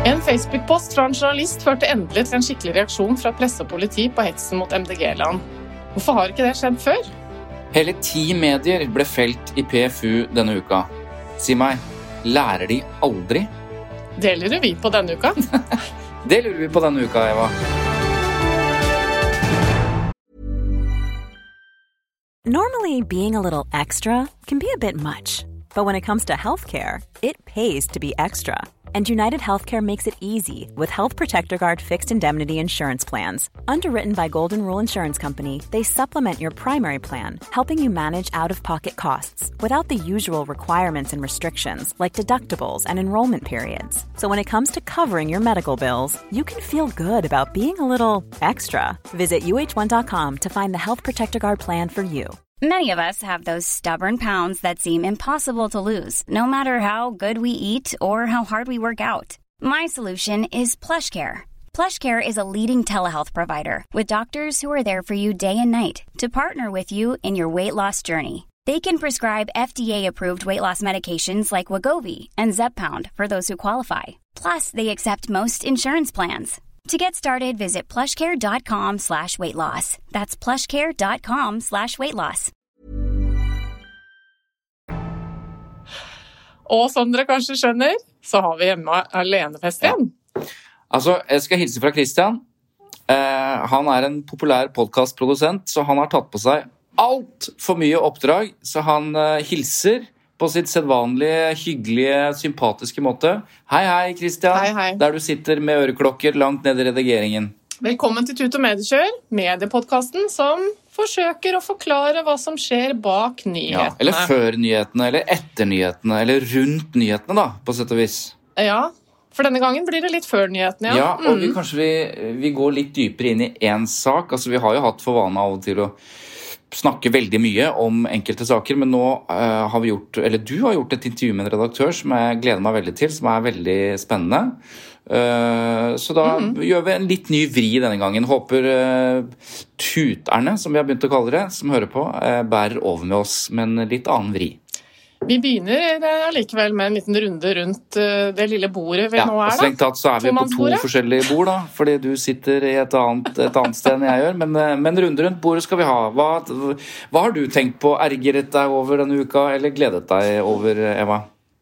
En Facebook-post fra en journalist førte endelig til en skikkelig reaksjon fra presse og politi på hetsen mot MDG-land. Hvorfor har ikke det skjedd før? Hele 10 medier ble felt i PFU denne uka. Si meg, lærer de aldri? Det lurer vi på denne uka. Det lurer vi på denne uka, Eva. Normally, being a little extra can be a bit much. But when it comes to healthcare, it pays to be extra. And United Healthcare makes it easy with Health Protector Guard fixed indemnity insurance plans. Underwritten by Golden Rule Insurance Company, they supplement your primary plan, helping you manage out-of-pocket costs without the usual requirements and restrictions like deductibles and enrollment periods. So when it comes to covering your medical bills, you can feel good about being a little extra. Visit uh1.com to find the Health Protector Guard plan for you. Many of us have those stubborn pounds that seem impossible to lose, no matter how good we eat or how hard we work out. My solution is PlushCare. PlushCare is a leading telehealth provider with doctors who are there for you day and night to partner with you in your weight loss journey. They can prescribe FDA-approved weight loss medications like Wegovy and Zepbound for those who qualify. Plus, they accept most insurance plans. To get started, visit plushcare.com/weightloss. That's plushcare.com/weightloss. Og som dere kanskje skjønner, så har vi hjemme alenefest igjen. Altså, jeg skal hilse fra Christian. Han en populær podcastprodusent, så han har tatt på seg alt for mye oppdrag, så han hilser på sitt sedvanlige, hyggelige, sympatiske måte. Hei, Christian. Hei. Der du sitter med øreklokker langt ned i redigeringen. Velkommen til Tut og Mediekjør, mediepodcasten som forsøker å forklare hva som skjer bak nyhetene. Ja, eller før nyhetene, eller etter nyhetene, eller rundt nyhetene da, på sett og vis. Ja, for denne gangen blir det litt før nyhetene, ja. Ja, og vi går litt dypere inn i en sak. Altså, vi har jo hatt for vane av og til å snakke veldig mye om enkelte saker, men nå har vi gjort, eller du har gjort et intervju med en redaktør som jeg gleder meg veldig til, som veldig spennende. Så da gjør vi en litt ny vri denne gangen. Håper tuterne, som vi har begynt å kalle det, som hører på, bærer over med oss med en litt annen vri. Vi begynner allikevel med en liten runde rundt det lille bordet vi nå da. Strengt tatt så vi på 2 forskjellige bord, da, fordi du sitter i et annet sted enn jeg gjør, men runde rundt bordet skal vi ha. Hva har du tenkt på, ergeret deg over denne uka, eller gledet deg over, Eva?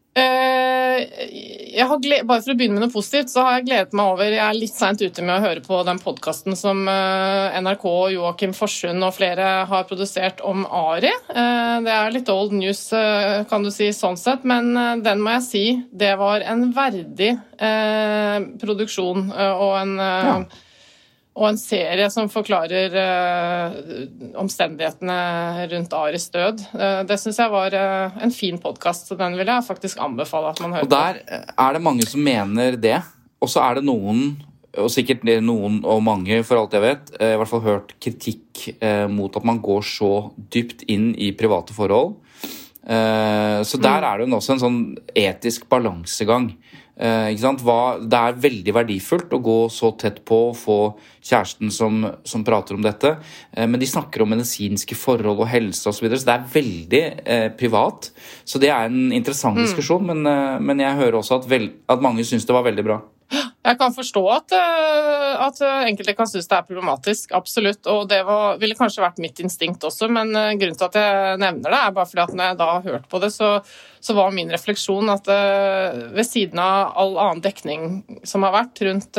Bare for å begynne med noe positivt, så har jeg gledet meg over, jeg litt sent ute med å høre på den podcasten som NRK, Joakim Forsund og flere har produsert om Ari. Det litt old news, kan du si, sånn sett, men den må jeg si, det var en verdig produksjon og en serie som forklarer omstendighetene rundt Aris død. Det synes jeg var en fin podcast, så den vil jeg faktisk anbefale at man hører på. Og der det mange som mener det, og så det noen, og sikkert noen og mange for alt jeg vet, i hvert fall hørt kritikk mot at man går så dypt inn i private forhold. Så der det jo også en sånn etisk balansegang. Ikke sant? Det veldig verdifullt å gå så tett på å få kjæresten som prater om dette, men de snakker om medisinske forhold og helse og så videre, så det veldig privat, så det en interessant diskusjon, men jeg hører også at mange synes det var veldig bra. Jeg kan forstå at enkelte kan synes det problematisk, absolutt, og det ville kanskje vært mitt instinkt også, men grunnen til at jeg nevner det bare fordi at når jeg da har hørt på det, så var min refleksjon at ved siden av all annen dekning som har vært rundt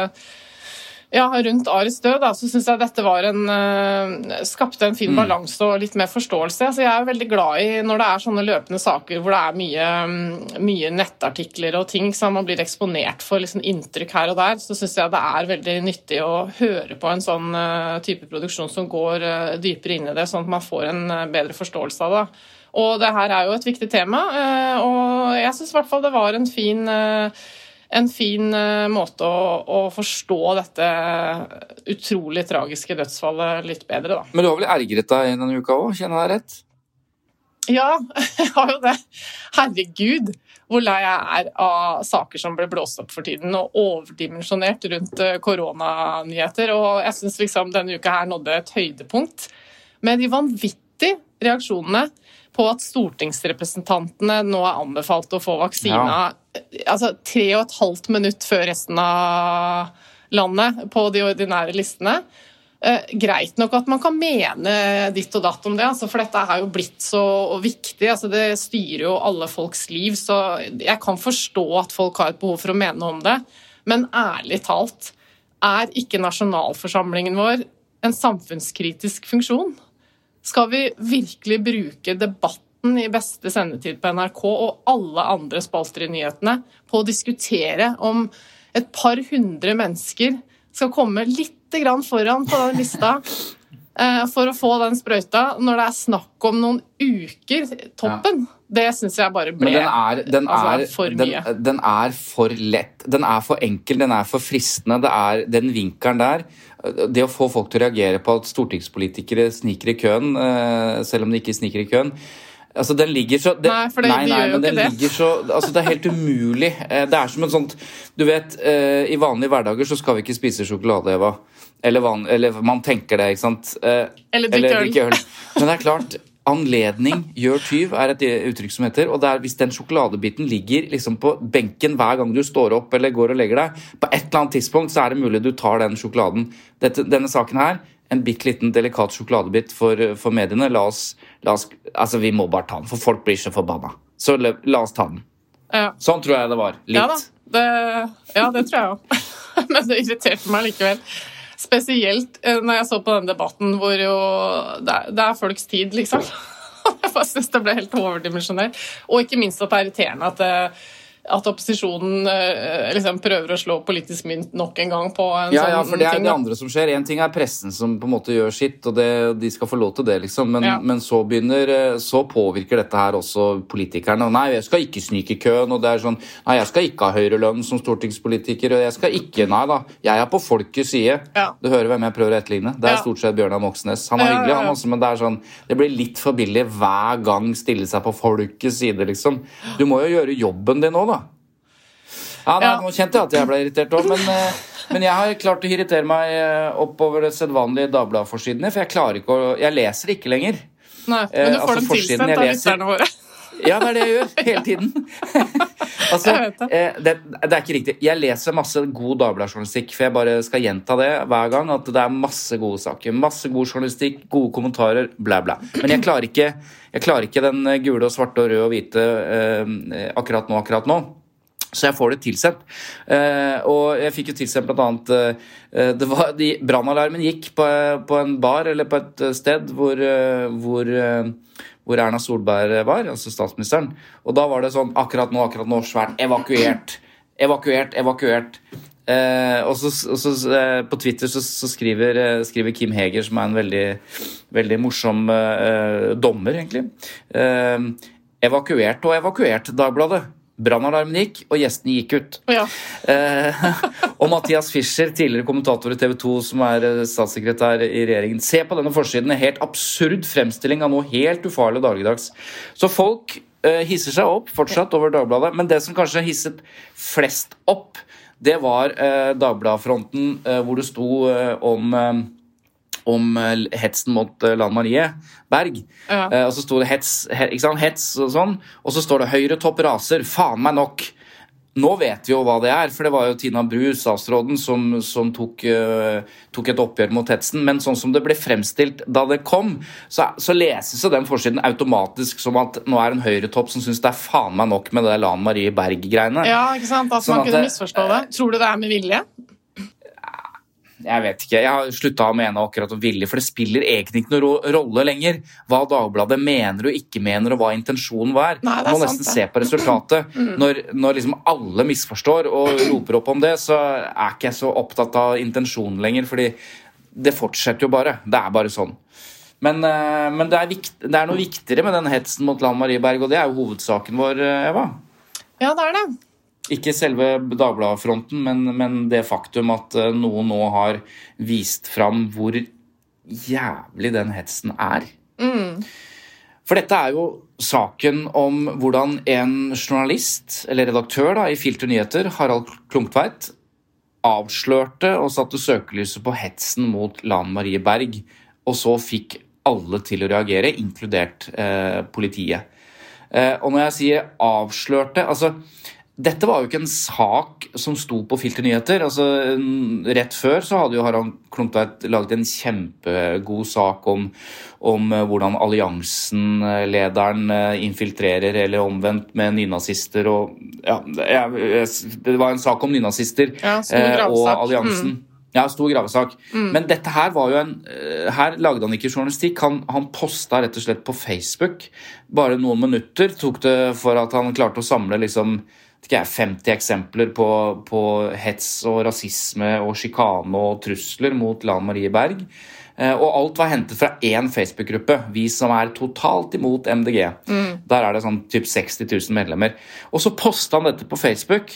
Aris død, så synes jeg dette skapte en fin balanse og litt mer forståelse. Altså, jeg veldig glad i når det sånne løpende saker hvor det mye nettartikler og ting som man blir eksponert for liksom, inntrykk her og der, så synes jeg det veldig nyttig å høre på en sånn type produksjon som går dypere inn i det, sånn at man får en bedre forståelse av det. Og det her jo et viktig tema, og jeg synes i hvert fall det var en fin måte å forstå dette utrolig tragiske dødsfallet litt bedre, da. Men du har vel ergret deg denne uka også, kjenner jeg rett? Ja, jeg har jo det. Herregud, hvor lei jeg av saker som ble blåst opp for tiden og overdimensjonert rundt koronanyheter, og jeg synes liksom denne uka her nådde et høydepunkt med de vanvittig reaksjonene på at stortingsrepresentantene nå anbefalt å få vaksina altså 3,5 minutter før resten av landet på de ordinære listene. Greit nok at man kan mene ditt og datt om det, altså, for dette har jo blitt så viktig, altså, det styrer jo alle folks liv, så jeg kan forstå at folk har et behov for å mene om det, men ærlig talt, ikke nasjonalforsamlingen vår en samfunnskritisk funksjon? Skal vi virkelig bruke debatten i beste sendetid på NRK og alle andre spalter i nyhetene på å diskutere om et par hundre mennesker skal komme litt grann foran på den lista for å få den sprøyta når det snakk om noen uker toppen? Det synes jeg bare ble for mye. Den for lett, den for enkel, den for fristende, det den vinkelen der. Det å få folk til å reagere på at stortingspolitikere sniker i køen, selv om de ikke sniker i køen, altså den ligger så ligger så, altså det helt umulig. Det som en sånt, du vet, i vanlige hverdager så skal vi ikke spise sjokolade, Eva. Eller man tenker det, ikke sant? Eller drikke øl. Men det klart, anledning gjør tyv et uttrykk som heter, og hvis den sjokoladebiten ligger liksom på benken hver gang du står opp eller går og legger deg, på et eller annet tidspunkt så det mulig du tar den sjokoladen. Denne saken her, en bitteliten delikat sjokoladebit for mediene, la oss, altså vi må bare ta den, for folk blir så forbanna. Så la oss ta den. Ja. Sånn tror jeg det var, litt. Ja, det tror jeg også. Men det irriterte meg likevel. Spesielt når jeg så på den debatten hvor jo det folks tid, liksom. Jeg bare synes det ble helt overdimensjonert. Og ikke minst at det irriterende at opposisjonen liksom prøver å slå politisk mynt nok en gang på en sånn ting. Ja, for det det andre som skjer. En ting pressen som på en måte gjør sitt, og de skal få lov til det, liksom. Men så påvirker dette her også politikerne. Nei, jeg skal ikke snike køen, og det sånn, nei, jeg skal ikke ha høyere lønn som stortingspolitiker, og jeg skal ikke, nei da, jeg på folkets side. Ja. Du hører hvem jeg prøver å etterligne. Det stort sett Bjørnar Moxnes. Han hyggelig, han også, men det sånn, det blir litt for billig hver gang stille seg på folkets side, liksom. Du må jo gjøre jobben din nå, da. Ja, nå kjente jeg at jeg ble irritert også, men jeg har klart å irritere meg oppover det sedvanlige Dagbladet-forsidene, for jeg klarer ikke jeg leser ikke lenger. Nei, men du får dem tilsendt av lytterne våre. Ja, det det jeg gjør, hele tiden. Altså, det ikke riktig. Jeg leser masse god Dagbladet-journalistikk, for jeg bare skal gjenta det hver gang, at det masse gode saker, masse god journalistikk, gode kommentarer, bla bla. Men jeg klarer ikke den gule og svarte og røde og hvite akkurat nå. Så jeg får det tilsendt. Og jeg fikk jo tilsendt blant annet brannalarmen gikk på en bar eller på et sted hvor Erna Solberg var, altså statsministeren. Og da var det sånn akkurat nå svært evakuert. Og så på Twitter så skriver Kim Heger, som en veldig, veldig morsom dommer egentlig. Evakuert Dagbladet. Brannalarmen gikk, og gjestene gikk ut. Ja. Og Mathias Fischer, tidligere kommentator i TV 2, som statssekretær i regjeringen. Se på denne forsiden, en helt absurd fremstilling av noe helt ufarlig dagligdags. Så folk hisser seg opp fortsatt over Dagbladet, men det som kanskje hisset flest opp, det var Dagbladfronten, hvor det sto om hetsen mot Lan Marie Berg. Ja. Og så stod det hets og sånn, og så står det Høyre topp raser, faen meg nok. Nå vet vi jo hva det for det var jo Tina Bru, statsråden, som tok et oppgjør mot hetsen, men sånn som det ble fremstilt da det kom, så leses jo den forsiden automatisk som at nå en Høyre topp som synes det faen meg nok med det Lan Marie Berg-greiene. Ja, ikke sant? Altså, man kunne misforstå det. Tror du det med vilje? Jeg vet ikke, jeg har sluttet å mene akkurat om vilje, for det spiller egentlig ikke noen rolle lenger hva Dagbladet mener og ikke mener, og hva intensjonen var. Nei, man må nesten se på resultatet. Når liksom alle misforstår og roper opp om det, så ikke jeg så opptatt av intensjonen lenger, fordi det fortsetter jo bare. Det bare sånn. Men det noe viktigere med den hetsen mot Lan Marie Berg, og det jo hovedsaken vår, Eva. Ja, det det. Ikke selve Dagbladfronten, men det faktum at noen nå har vist fram hvor jævlig den hetsen For dette jo saken om hvordan en journalist, eller redaktør i Filter Nyheter, Harald Klungtveit, avslørte og satte søkelyset på hetsen mot Lan Marie Berg, og så fikk alle til å reagere, inkludert politiet. Og når jeg sier avslørte, altså dette var jo ikke en sak som sto på Filternyheter. Altså, rett før så hadde jo Harald Klungtveit laget en kjempegod sak om hvordan alliansen-lederen infiltrerer eller omvendt med nynazister. Og, ja, det var en sak om nynazister og alliansen. Ja, stor gravesak. Men dette her var jo her lagde han ikke journalistikk. Han postet rett og slett på Facebook. Bare noen minutter tok det for at han klarte å samle liksom 50 eksempler på hets og rasisme og skikane og trusler mot Lan Marie Berg. Og alt var hentet fra en Facebook-gruppe, vi som totalt imot MDG. Der det sånn typ 60 000 medlemmer. Og så postet han dette på Facebook,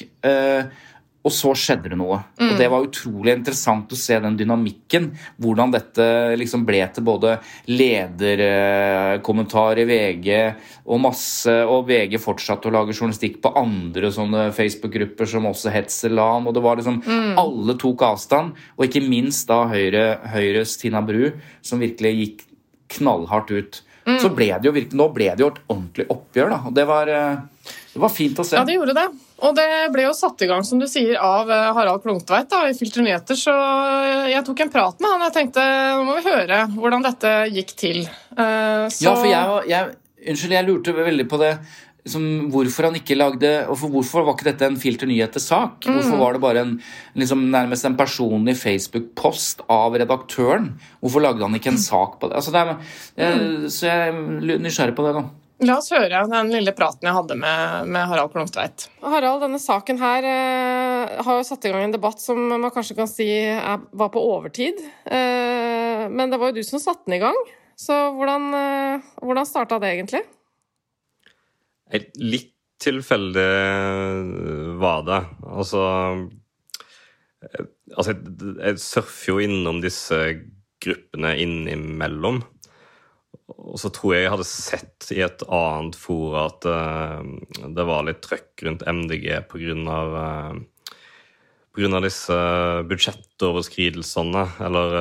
og så skjedde det noe. Og det var utrolig interessant å se den dynamikken, hvordan dette liksom ble til både lederkommentar i VG og masse, og VG fortsatte å lage journalistikk på andre sånne Facebook-grupper som også hetser Lan, og det var liksom, alle tok avstand, og ikke minst da Høyres Tina Bru, som virkelig gikk knallhardt ut. Så ble det jo virkelig, nå ble det jo et ordentlig oppgjør da, og det var fint å se. Ja, det gjorde det. Og det ble jo satt i gang, som du sier, av Harald Klungtveit da, i Filternyheter, så jeg tok en prat med han. Jeg tenkte, nå må vi høre hvordan dette gikk til. Ja, for jeg lurte veldig på det, hvorfor han ikke lagde, og hvorfor var ikke dette en Filternyheter-sak? Hvorfor var det bare nærmest en personlig Facebook-post av redaktøren? Hvorfor lagde han ikke en sak på det? Altså så jeg er nysgjerrig på det da. La oss høre den lille praten jeg hadde med Harald Klungtveit. Harald, denne saken her har jo satt i gang en debatt som man kanskje kan si var på overtid. Men det var jo du som satte den i gang. Så hvordan startet det egentlig? Litt tilfeldig var det. Altså jeg surfer jo innom disse gruppene innimellom. Og så tror jeg hadde sett i et annet fora at det var litt trøkk rundt MDG på grunn av disse budsjettoverskridelsene, eller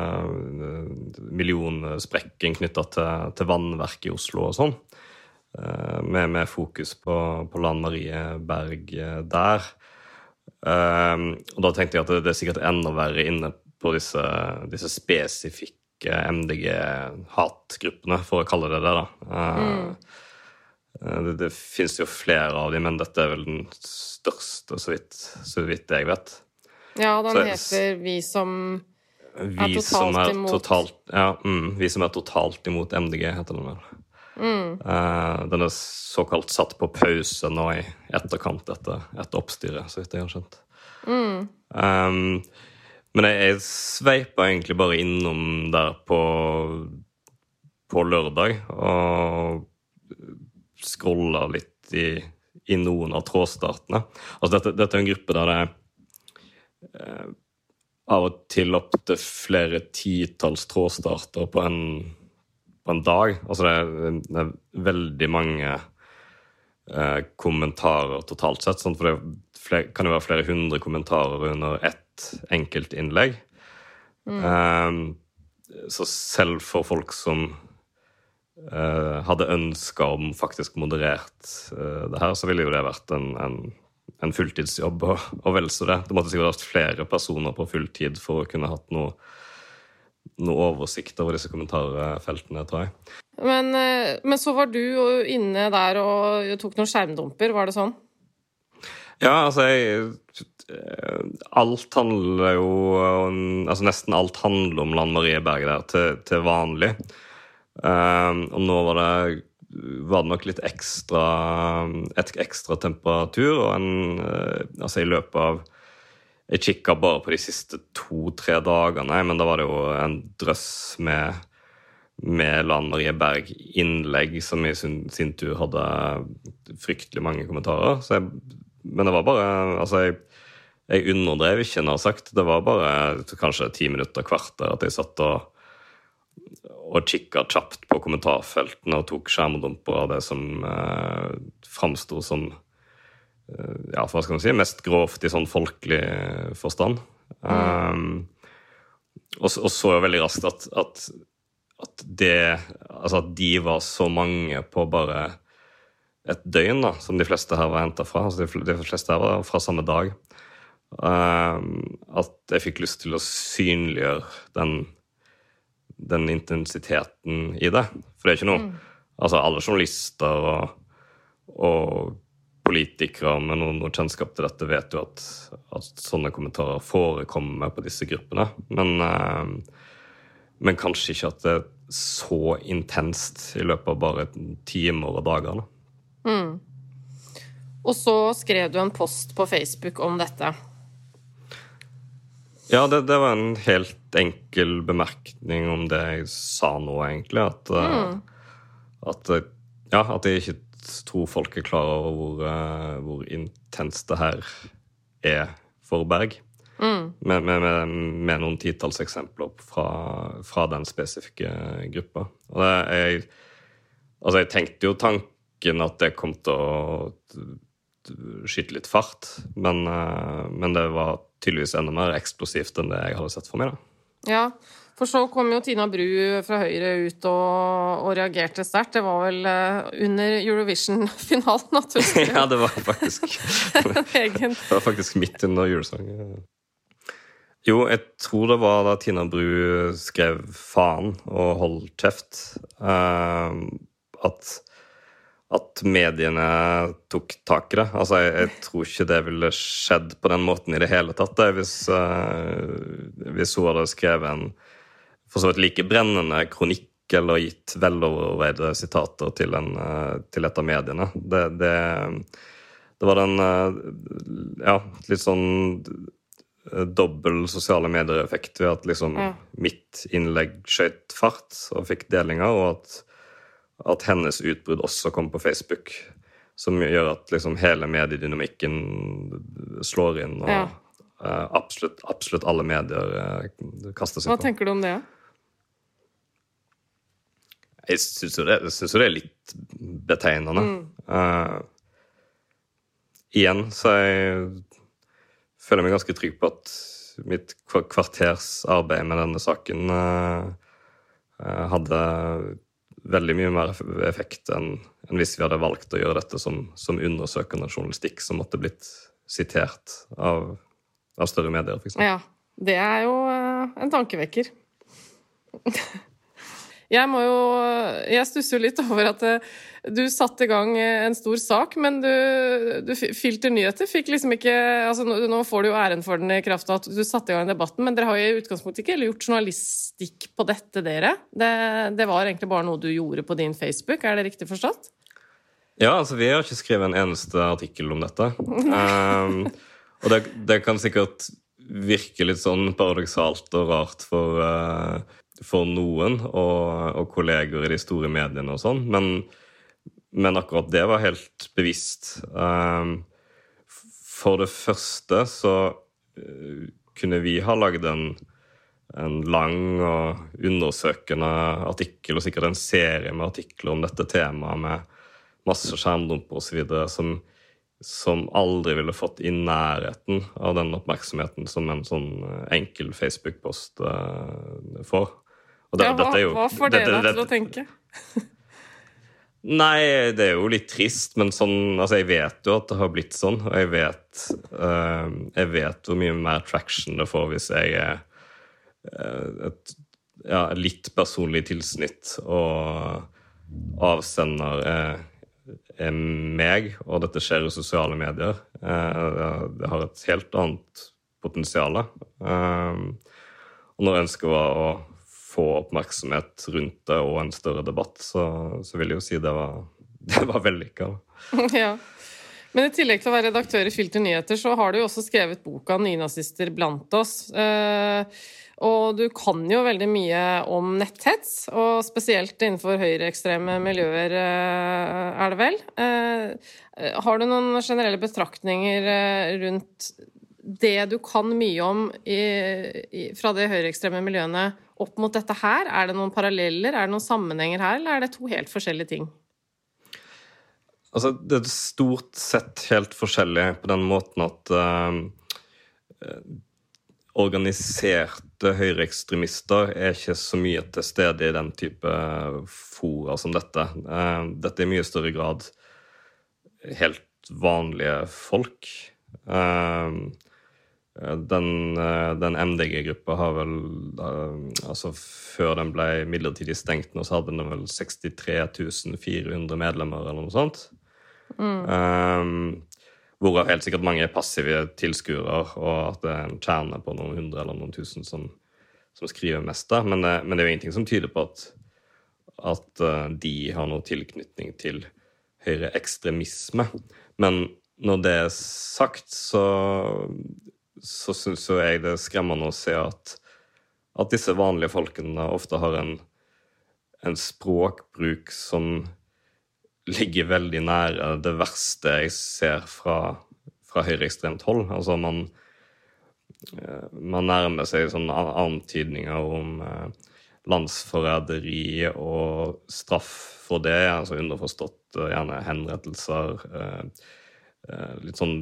millionsprekken knyttet til vannverk i Oslo og sånn, med fokus på Lan Marie Berg der. Og da tenkte jeg at det sikkert enda verre inne på disse spesifikke MDG-hatgruppene, for å kalle det det da. Det finnes jo flere av dem, men dette vel den største, så vidt jeg vet. Ja, den heter Vi som totalt imot. Vi som totalt imot MDG, heter den vel. Den såkalt satt på pause nå i etterkant etter oppstyret, så vidt jeg har skjønt. Men jeg sveipet egentlig bare innom der på lørdag og scrollet litt i noen av trådstartene. Altså dette en gruppe der det av og til opp til flere titalls trådstarter på en dag. Altså det veldig mange kommentarer totalt sett, sånn, for det kan jo være flere hundre kommentarer under ett enkelt innlegg. Så selv for folk som hadde ønsket om faktisk moderert det her, så ville jo det vært en fulltidsjobb og vel så det. Det måtte sikkert vært flere personer på fulltid for å kunne hatt noe oversikt over disse kommentarfeltene, tror jeg. Men så var du inne der og tok noen skjermdumper, var det sånn? Ja, altså alt handler jo nesten alt handler om Lan Marie Berg der til vanlig. Og nå var det nok litt et ekstra temperatur, og i løpet av jeg kikket bare på de siste 2-3 dagene, men da var det jo en drøss med Lan Marie Berg innlegg som i sin tur hadde fryktelig mange kommentarer. Men det var bare, jeg underdrev ikke når jeg har sagt, det var bare kanskje 10 minutter, kvarter at jeg satt og kikket kjapt på kommentarfeltene og tok skjermdumper av det som fremstod som hva skal man si, mest grovt i sånn folkelig forstand. Og så jo veldig raskt at at de var så mange på bare et døgn, da, som de fleste her var hentet fra. Altså de fleste her var fra samme dag. At jeg fikk lyst til å synliggjøre den intensiteten i det. For det er ikke noe... Altså, alle journalister og politikere med noe kjennskap til dette vet jo at sånne kommentarer forekommer på disse gruppene. Men kanskje ikke at det er så intenst i løpet av bare timer og dager. Og så skrev du en post på Facebook om dette. Ja, det var en helt enkel bemerkning om det jeg sa nå, egentlig. At jeg ikke tror folk er klar over hvor intenst det her er for Berg. Med noen titalls eksempler fra den spesifikke gruppa. Og jeg tenkte jo tanken at det kom til å skyte litt fart, men det var tydeligvis enda mer eksplosivt enn det jeg hadde sett for meg da. Ja, for så kom jo Tina Bru fra Høyre ut og reagerte sterkt. Det var vel under Eurovision-finalen, naturligvis. Ja, det var faktisk midt under julesangen. Jo, jeg tror det var da Tina Bru skrev faen og hold kjeft, at mediene tok tak i det. Altså, jeg tror ikke det ville skjedd på den måten i det hele tatt. Hvis hun hadde skrevet en for så vidt like brennende kronikk eller gitt veloverveide sitater til et av mediene. Det var litt sånn dobbel sosiale medier-effekt ved at liksom mitt innlegg skjøt fart og fikk delinger, og at hennes utbrudd også kom på Facebook, som gjør at liksom hele mediedynamikken slår inn, og absolutt alle medier kaster seg på. Hva tenker du om det? Jeg synes jo det er litt betegnende. Igjen, så jeg føler meg ganske trygg på at mitt kvarters arbeid med denne saken hadde veldig mye mer effekt enn hvis vi hadde valgt å gjøre dette som undersøkende journalistikk som måtte blitt sitert av større medier, for eksempel. Ja, det er jo en tankevekker. Jeg stusser jo litt over at du satte i gang en stor sak, men du Filter Nyheter fikk liksom ikke, altså nå får du jo æren for den i kraft av at du satte i gang debatten, men dere har jo i utgangspunktet ikke gjort journalistikk på dette, dere. Det var egentlig bare noe du gjorde på din Facebook, er det riktig forstått? Ja, altså vi har ikke skrevet en eneste artikkel om dette. Og det kan sikkert virke litt sånn paradoksalt og rart for noen og kolleger i de store mediene og sånn, men akkurat det var helt bevisst. For det første så kunne vi ha laget en lang og undersøkende artikkel, og sikkert en serie med artikler om dette temaet med masse skjermdumper og så videre, som aldri ville fått i nærheten av den oppmerksomheten som en sånn enkel Facebook-post får. Og hva får det deg til å tenke? Nei, det er jo litt trist, men sånn, altså jeg vet jo at det har blitt sånn, og jeg vet hvor mye mer traction det får hvis jeg er et litt personlig tilsnitt, og avsender er meg, og dette skjer i sosiale medier. Det har et helt annet potensial. Og når ønsket var å få oppmerksomhet rundt det og en større debatt, så vil jeg jo si det var vellykket. Ja. Men i tillegg til å være redaktør i Filter Nyheter, så har du jo også skrevet boka Nynazister blant oss. Og du kan jo veldig mye om netthets, og spesielt innenfor høyreekstreme miljøer, er det vel. Har du noen generelle betraktninger rundt det du kan mye om fra de høyreekstreme miljøene opp mot dette her? Er det noen paralleller, er det noen sammenhenger her, eller er det to helt forskjellige ting? Altså, det er stort sett helt forskjellig på den måten at organiserte høyreekstremister ikke så mye til stede i den type fora som dette. Dette i mye større grad helt vanlige folk. Den MDG-gruppa har vel, altså før den ble midlertidig stengt nå, så hadde den vel 63 400 medlemmer eller noe sånt. Hvorav helt sikkert mange passive tilskuere, og at det en kjerne på noen 100 eller noen 1000 som skriver mest da. Men det er jo ingenting som tyder på at de har noe tilknytning til høyreekstremisme. Men når det sagt, så synes jo jeg det er skremmende å se at disse vanlige folkene ofte har en språkbruk som ligger veldig nære det verste jeg ser fra høyreekstremt hold. Altså man nærmer seg sånne antydninger om landsforræderi og straff for det, altså underforstått gjerne henrettelser, litt sånn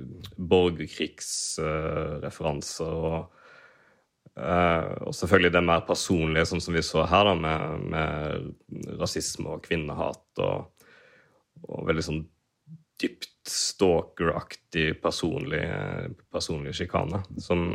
borgerkrigsreferanser og selvfølgelig det mer personlige, sånn som vi så her da, med rasisme og kvinnehat og veldig sånn dypt stalkeraktig personlig skikane som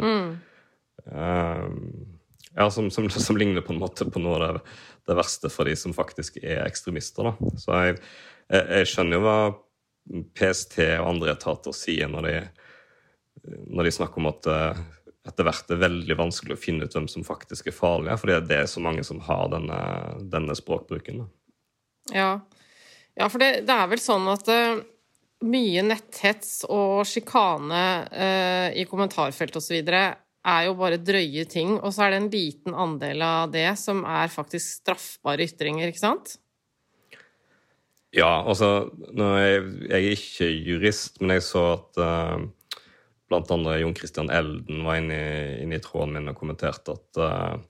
ligner på en måte på noe av det verste for de som faktisk er ekstremister da. Så jeg skjønner jo hva PST og andre etater sier når de snakker om at etter hvert er veldig vanskelig å finne ut hvem som faktisk er farlige, fordi det er så mange som har denne språkbruken da. Ja, for det er vel sånn at mye netthets og skikane i kommentarfelt og så videre er jo bare drøye ting, og så er det en liten andel av det som er faktisk straffbare ytringer, ikke sant? Ja, altså, jeg er ikke jurist, men jeg så at blant andre Jon Christian Elden var inne i tråden min og kommenterte at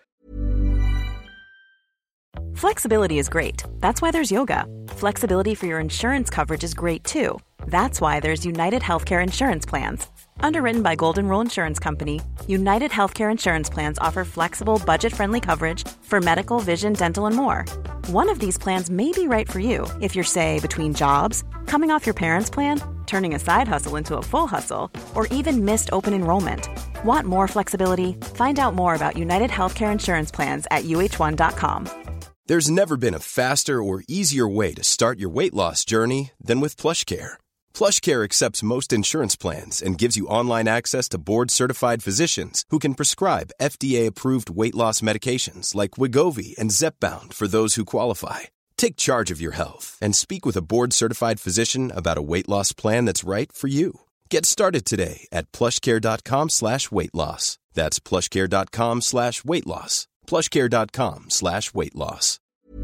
Flexibility is great. That's why there's yoga. Flexibility for your insurance coverage is great too. That's why there's United Healthcare Insurance Plans. Underwritten by Golden Rule Insurance Company, United Healthcare Insurance Plans offer flexible, budget-friendly coverage for medical, vision, dental, and more. One of these plans may be right for you if you're, say, between jobs, coming off your parents' plan, turning a side hustle into a full hustle, or even missed open enrollment. Want more flexibility? Find out more about United Healthcare Insurance Plans at uh1.com. There's never been a faster or easier way to start your weight loss journey than with PlushCare. PlushCare accepts most insurance plans and gives you online access to board-certified physicians who can prescribe FDA-approved weight loss medications like Wegovy and Zepbound for those who qualify. Take charge of your health and speak with a board-certified physician about a weight loss plan that's right for you. Get started today at plushcare.com/weightloss. That's plushcare.com/weightloss. plushcare.com/weightloss.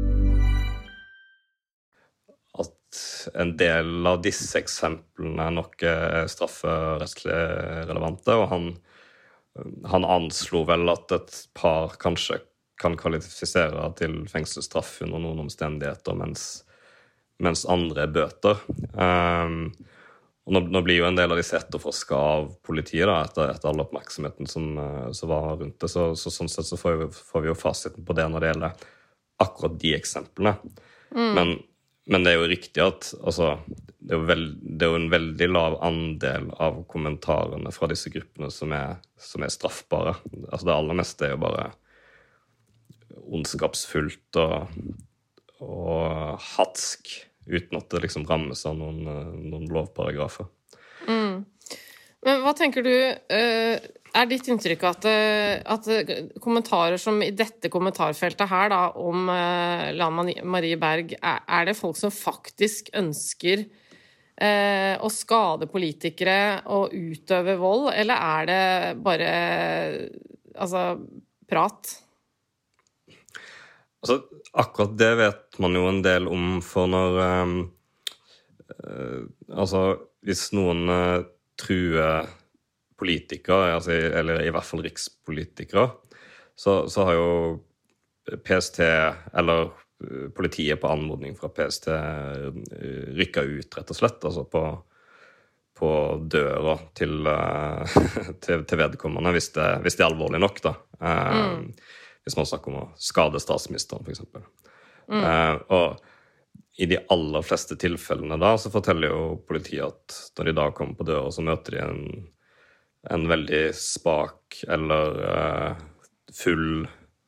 At en del av disse eksemplene nok er strafferettslig relevante, og han anslo vel at et par kanskje kan kvalifisere til fengselsstraff under noen omstendigheter, mens andre er bøter. Og nå blir jo en del av disse etterforsket av politiet da, etter all oppmerksomheten som var rundt det, så sånn sett så får vi jo fasiten på det når det gjelder akkurat de eksemplene. Men det er jo riktig at altså, det er jo en veldig lav andel av kommentarene fra disse gruppene som er straffbare. Altså det aller meste er jo bare ondskapsfullt og hatsk, uten at det liksom rammes av noen lovparagrafer. Men hva tenker du, er ditt inntrykk at kommentarer som i dette kommentarfeltet her da, om Lan Marie Berg, er det folk som faktisk ønsker å skade politikere og utøve vold, eller er det bare prat? Altså, akkurat det vet man jo en del om, for når hvis noen truer politikere, eller i hvert fall rikspolitikere, så har jo PST, eller politiet på anmodning fra PST, rykket ut, rett og slett, altså på på døra til vedkommende hvis det alvorlig nok da. Hvis man snakker om å skade statsministeren for eksempel. Og i de aller fleste tilfellene da, så forteller jo politiet at når de da kommer på døra, så møter de en veldig spak eller full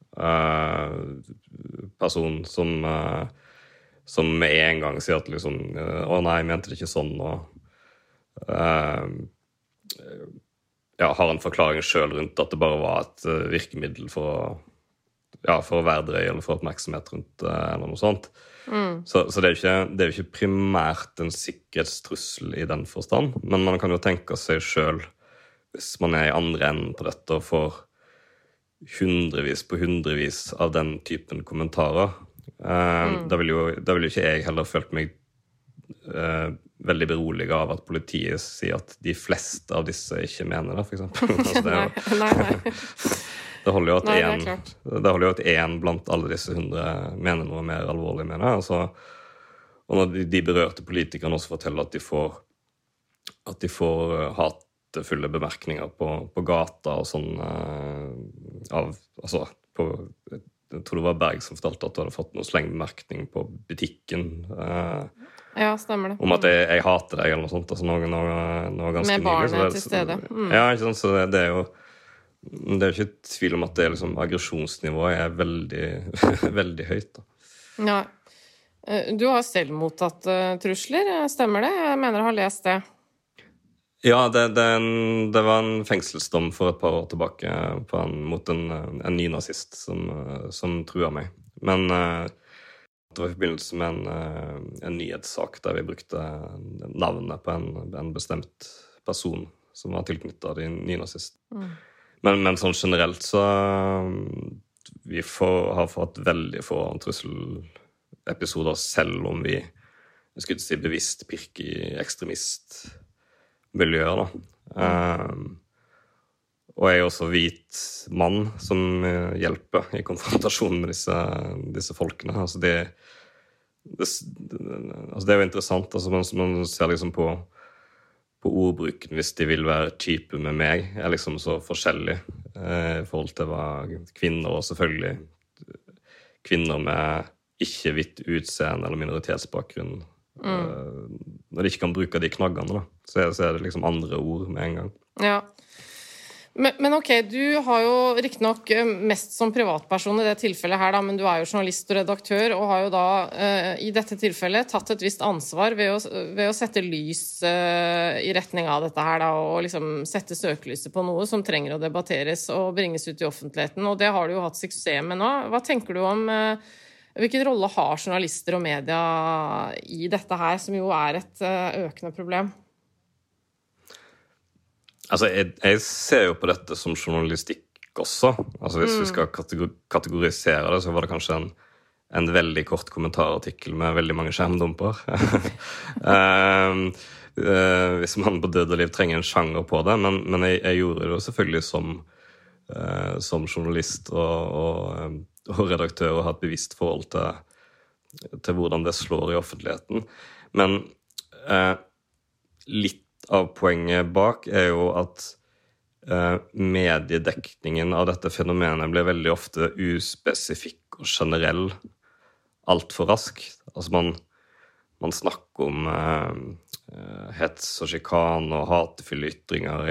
person som med en gang sier at liksom, å nei, jeg mente det ikke sånn, og har en forklaring selv rundt at det bare var et virkemiddel for å være drøy eller for oppmerksomhet rundt eller noe sånt. Så det er jo ikke primært en sikkerhetstrussel i den forstand, men man kan jo tenke seg selv hvis man i andre enden på dette og får hundrevis på hundrevis av den typen kommentarer. Da vil jo ikke jeg heller følt meg veldig beroliget av at politiet sier at de fleste av disse ikke mener det, for eksempel. Altså, Nei. Det holder jo at en blant alle disse 100 mener noe mer alvorlig med det. Altså, og når de berørte politikerne også forteller at de får hatefulle bemerkninger på gata og sånn jeg tror det var Berg som fortalte at du hadde fått noen slengbemerkning på butikken. Ja, stemmer det. Om at jeg hater deg eller noe sånt. Altså noe ganske med barnet til stede. Ja, ikke sant? Så det er jo ikke tvil om at det liksom, aggresjonsnivået er veldig, veldig høyt. Da. Ja. Du har selv mottatt trusler, stemmer det? Jeg mener jeg har lest det. Ja, det var en fengselsdom for et par år tilbake mot en nynazist som truet meg. Men det var i forbindelse med en nyhetssak der vi brukte navnet på en bestemt person som var tilknyttet til nynazist. Men sånn generelt så vi har fått veldig få trusselepisoder selv om vi skulle si bevisst pirke i ekstremistmiljøer da. Og jeg er også hvit mann som hjelper i konfrontasjon med disse folkene. Altså det er jo interessant, altså man ser liksom på ordbruken hvis de vil være type med meg, er liksom så forskjellig i forhold til hva kvinner, og selvfølgelig kvinner med ikke hvitt utseende eller minoritetsbakgrunn, når de ikke kan bruke de knaggene da, så er det liksom andre ord med en gang. Ja. Men ok, du har jo riktignok mest som privatperson i det tilfellet her da, men du er jo journalist og redaktør, og har jo da i dette tilfellet tatt et visst ansvar ved å sette lys i retning av dette her da, og liksom sette søkelyset på noe som trenger å debatteres og bringes ut i offentligheten, og det har du jo hatt suksess med nå. Hva tenker du om hvilken rolle har journalister og media i dette her, som jo er et økende problem? Altså, jeg ser jo på dette som journalistikk også. Altså, hvis vi skal kategorisere det, så var det kanskje en veldig kort kommentarartikkel med veldig mange skjermdumper. Hvis man på død og liv trenger en sjanger på det, men jeg gjorde det selvfølgelig som journalist og redaktør og har et bevisst forhold til hvordan det slår i offentligheten. Men litt av poenget bak er jo at mediedekningen av dette fenomenet blir veldig ofte uspesifikk og generell alt for raskt. Altså man snakker om hets og sjikan og hatefulle ytringer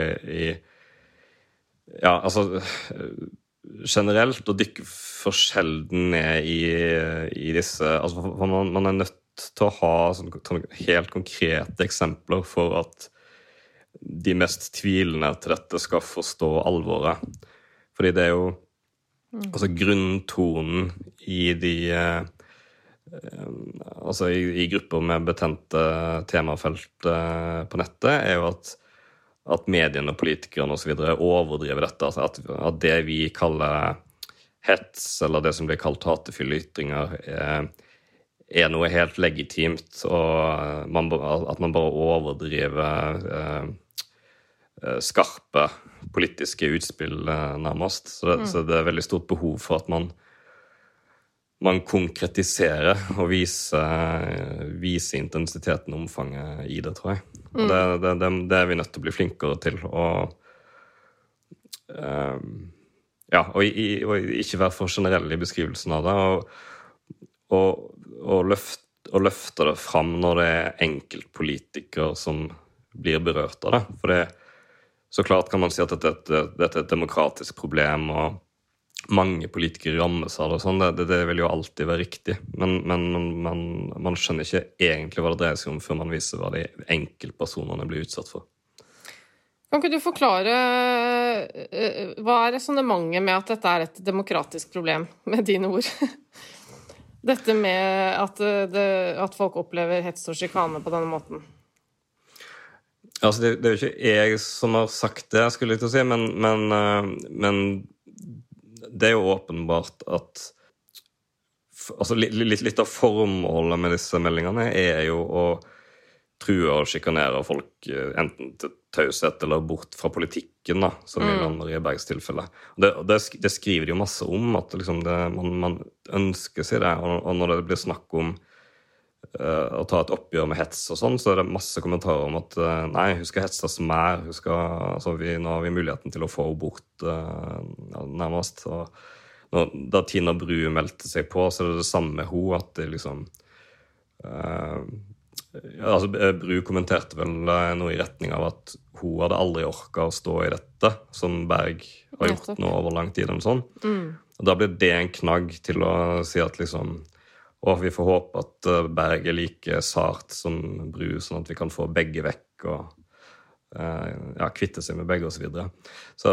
generelt, og dykker for sjelden ned i disse, altså man er nødt til å ha sånne helt konkrete eksempler for at de mest tvilende til dette skal forstå alvoret. Fordi det er jo altså grunntonen i i grupper med betente temafelt på nettet er jo at mediene og politikerne og så videre overdriver dette, altså at det vi kaller hets, eller det som blir kalt hatefulle ytringer, er noe helt legitimt, og at man bare overdriver skarpe politiske utspill nærmest. Så det er veldig stort behov for at man konkretiserer og viser intensiteten og omfanget i det, tror jeg. Og det vi nødt til å bli flinkere til. Og ikke være for generell i beskrivelsen av det. Og løfte det fram når det enkeltpolitikere som blir berørt av det. For det så klart kan man si at dette er et demokratisk problem, og mange politikere rammes av det og sånn. Det vil jo alltid være riktig. Men man skjønner ikke egentlig hva det dreier seg om før man viser hva de enkeltpersonene blir utsatt for. Kan ikke du forklare hva resonnementet med at dette er et demokratisk problem, med dine ord? Dette med at folk opplever hets og sjikane på denne måten. Altså, det er jo ikke jeg som har sagt det, skulle jeg til å si, men det er jo åpenbart at altså, litt av formålet med disse meldingene er jo å true og sjikanere folk enten til taushet eller bort fra politikken, da, som i Lan Marie Bergs tilfelle. Det skriver de jo masse om, at liksom man ønsker seg det, og når det blir snakk om å ta et oppgjør med hets og sånn, så er det masse kommentarer om at nei, hun skal hetse som er, nå har vi muligheten til å få henne bort nærmest. Og da Tina Bru meldte seg på, så er det samme med hun, at det liksom Bru kommenterte vel noe i retning av at hun hadde aldri orket å stå i dette, som Berg har gjort nå over lang tid eller sånn. Og da ble det en knagg til å si at liksom og vi får håpe at Berg er like sart som Bru, sånn at vi kan få begge vekk og kvitte seg med begge og så videre. Så,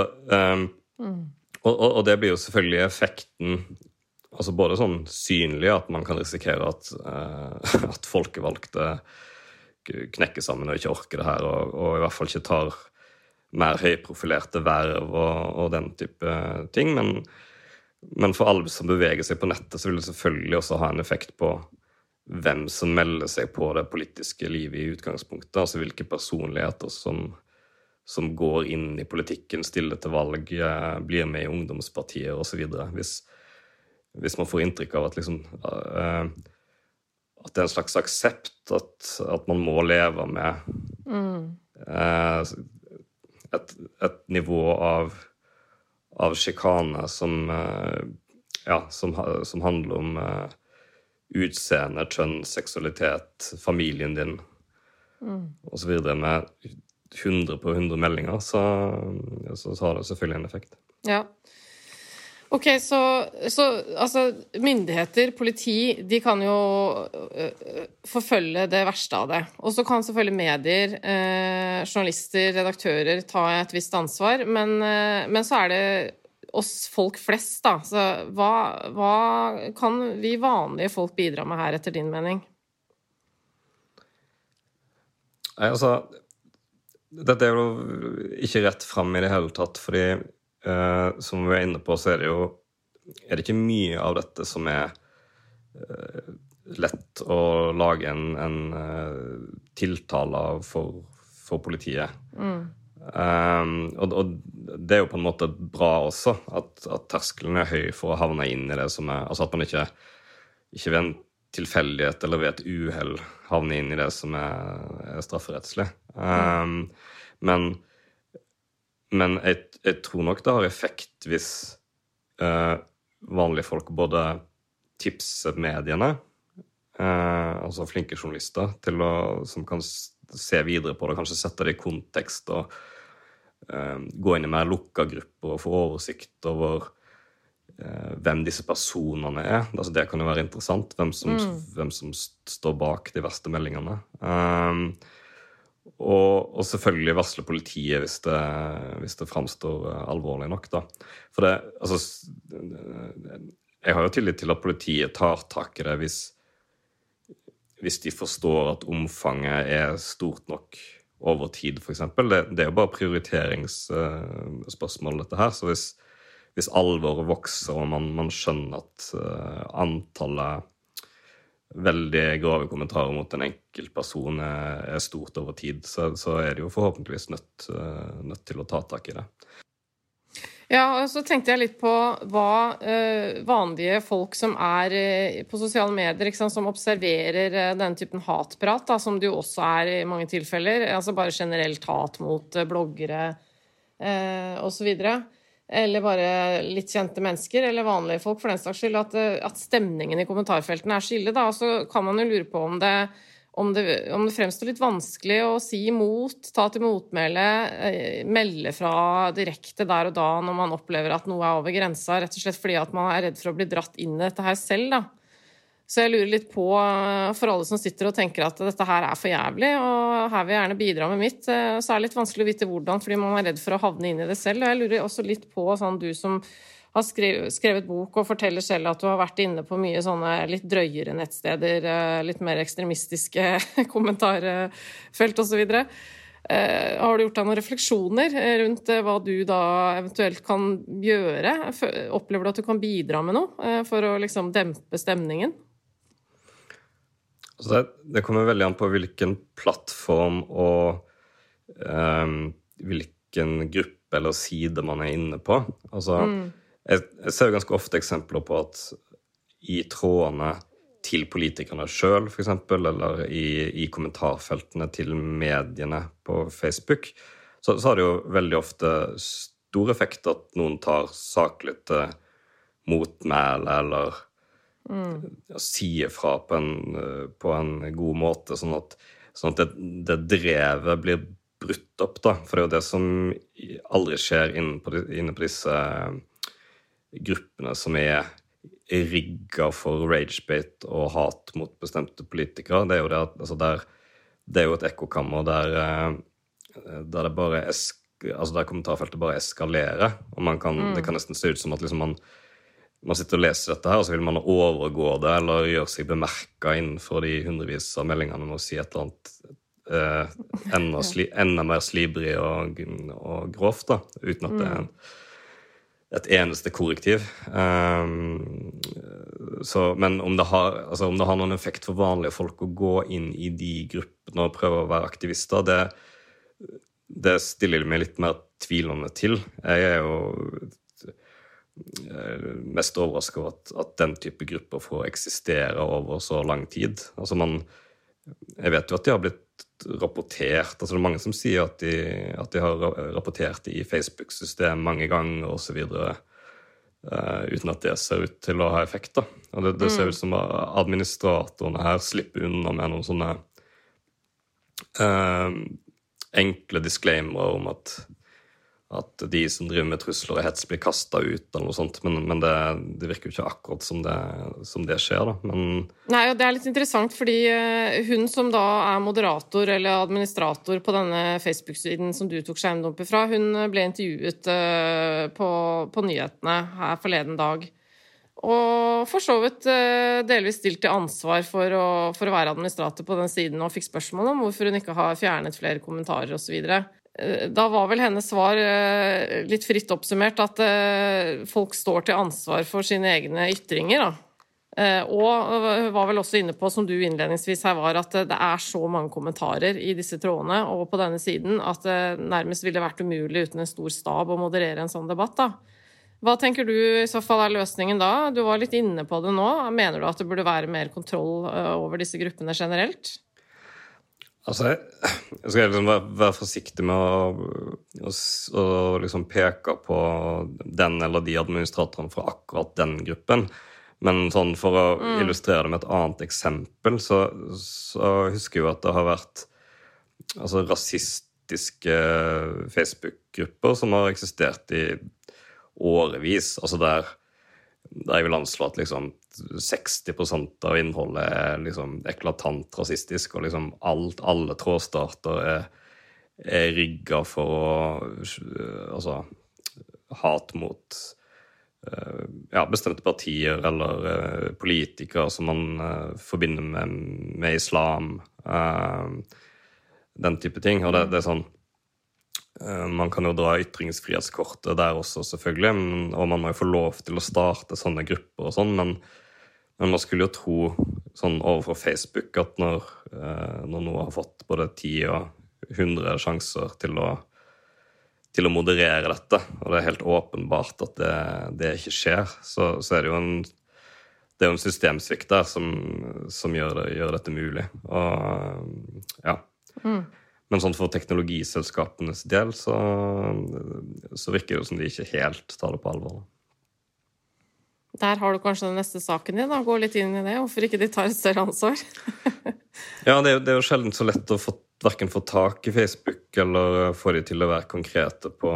og det blir jo selvfølgelig effekten, altså både sånn synlig at man kan risikere at folkevalgte knekker sammen og ikke orker det her, og i hvert fall ikke tar mer høyprofilerte verv og den type ting, men for alle som beveger seg på nettet, så vil det selvfølgelig også ha en effekt på hvem som melder seg på det politiske livet i utgangspunktet, altså hvilke personligheter som går inn i politikken, stiller til valg, blir med i ungdomspartier og så videre. Hvis man får inntrykk av at liksom at det er en slags aksept at man må leve med et nivå av sjikane som handler om utseende, kjønn, seksualitet, familien din og så videre med 100 på 100 meldinger, så har det selvfølgelig en effekt. Ja. Ok, så altså, myndigheter, politi, de kan jo forfølge det verste av det. Og så kan selvfølgelig medier, journalister, redaktører ta et visst ansvar, men så er det oss folk flest, da. Så hva kan vi vanlige folk bidra med her, etter din mening? Nei, altså, dette er jo ikke rett frem i det hele tatt, fordi som vi er inne på, så er det ikke mye av dette som er lett å lage en tiltale for politiet. Og det er jo på en måte bra også, at terskelen er høy for å havne inn i det som er, altså at man ikke ved en tilfeldighet eller ved et uheld havner inn i det som er strafferettslig. Men jeg tror nok det har effekt hvis vanlige folk både tipser mediene, altså flinke journalister, som kan se videre på det, kanskje sette det i kontekst og gå inn i mer lukka grupper og få oversikt over hvem disse personene er. Altså det kan jo være interessant, hvem som står bak de verste meldingene. Og selvfølgelig varsle politiet hvis det fremstår alvorlig nok, da. For det, altså, jeg har jo tillit til at politiet tar tak i det hvis de forstår at omfanget er stort nok over tid, for eksempel. Det er jo bare prioriteringsspørsmål, dette her. Så hvis alvoret vokser, og man skjønner at antallet veldig grove kommentarer mot en enkelt person er stort over tid, så er det jo forhåpentligvis nødt til å ta tak i det. Ja, og så tenkte jeg litt på hva vanlige folk som på sosiale medier, ikke sant, som observerer denne typen hatprat, da, som det jo også I mange tilfeller, altså bare generelt hat mot bloggere og så videre, eller bare litt kjente mennesker, eller vanlige folk for den slags skyld, at stemningen I kommentarfeltene skille, da, og så kan man jo lure på om det fremstår litt vanskelig å si imot, ta til motmelde, melde fra direkte der og da når man opplever at noe over grensa, rett og slett fordi at man redd for å bli dratt inn I dette her selv, da. Så jeg lurer litt på, for alle som sitter og tenker at dette her for jævlig, og her vil jeg gjerne bidra med mitt, så det litt vanskelig å vite hvordan, fordi man redd for å havne inn I det selv, og jeg lurer også litt på, sånn du som har skrevet bok og forteller selv at du har vært inne på mye sånne litt drøyere nettsteder, litt mer ekstremistiske kommentarfelt og så videre. Har du gjort deg noen refleksjoner rundt hva du da eventuelt kan gjøre? Opplever du at du kan bidra med noe for å liksom dempe stemningen? Altså det kommer veldig an på hvilken plattform og hvilken gruppe eller side man inne på. Altså Jeg ser ganske ofte eksempler på at I trådene til politikerne selv, for eksempel, eller I kommentarfeltene til mediene på Facebook, så har det jo veldig ofte stor effekt at noen tar saklig motmæle, eller sier fra på en god måte, sånn at det drevet blir brutt opp, da. For det er jo det som aldri skjer inne på disse gruppene som rigget for ragebait og hat mot bestemte politikere. Det er jo det at altså det er jo et ekkokammer der det bare der kommentarfeltet bare eskalerer, og det kan nesten se ut som at liksom man sitter og leser dette her, og så vil man overgå det, eller gjøre seg bemerket innenfor de hundrevis av meldingene med å si et eller annet enda mer slibrig og grovt, da, uten at det et eneste korrektiv. Men om det har noen effekt for vanlige folk å gå inn I de gruppene og prøve å være aktivister, det stiller meg litt mer tvilende til. Jeg jo mest overrasket over at den type grupper får eksistere over så lang tid. Altså jeg vet jo at de har blitt rapportert, altså det mange som sier at de har rapportert I Facebook-system mange ganger og så videre, uten at det ser ut til å ha effekt, da. Og det ser ut som at administratorene her slipper unna med noen sånne enkle disclaimer om at de som driver med trusler og hets blir kastet ut eller noe sånt, men det virker jo ikke akkurat som det skjer, da. Nei, og det litt interessant, fordi hun som da moderator eller administrator på denne Facebook-siden som du tok skjermdump fra, hun ble intervjuet på nyhetene her forleden dag, og for så vidt delvis stilt til ansvar for å være administrator på den siden, og fikk spørsmål om hvorfor hun ikke har fjernet flere kommentarer og så videre. Da var vel hennes svar litt fritt oppsummert at folk står til ansvar for sine egne ytringer, da. Og var vel også inne på, som du innledningsvis her var, at det så mange kommentarer I disse trådene og på denne siden at det nærmest ville vært umulig uten en stor stab å moderere en sånn debatt, da. Hva tenker du I så fall løsningen da? Du var litt inne på det nå. Mener du at det burde være mer kontroll over disse gruppene generelt? Altså, jeg skal liksom være forsiktig med å liksom peke på den eller de administratorene fra akkurat den gruppen. Men sånn, for å illustrere det med et annet eksempel, så husker jeg jo at det har vært rasistiske Facebook-grupper som har eksistert I årevis. Altså der jeg vil anslå at liksom 60% av innholdet liksom eklatant rasistisk, og liksom alle trådstarter rigget for hat mot bestemte partier eller politikere som man forbinder med islam, den type ting. Og det sånn, man kan jo dra ytringsfrihetskortet der også selvfølgelig, og man må jo få lov til å starte sånne grupper og sånn, men man skulle jo tro sånn overfor Facebook at når noe har fått både 10 og 100 sjanser til til å moderere dette, og det helt åpenbart at det ikke skjer, så det jo en systemsvikt der som gjør dette mulig. Og, ja. Men sånn for teknologiselskapenes del så virker det som de ikke helt tar det på alvor. Der har du kanskje den neste saken din, da. Gå litt inn i det, hvorfor ikke de tar et større ansvar? Ja, det er jo sjelden så lett å hverken få tak i Facebook eller få de til å være konkrete på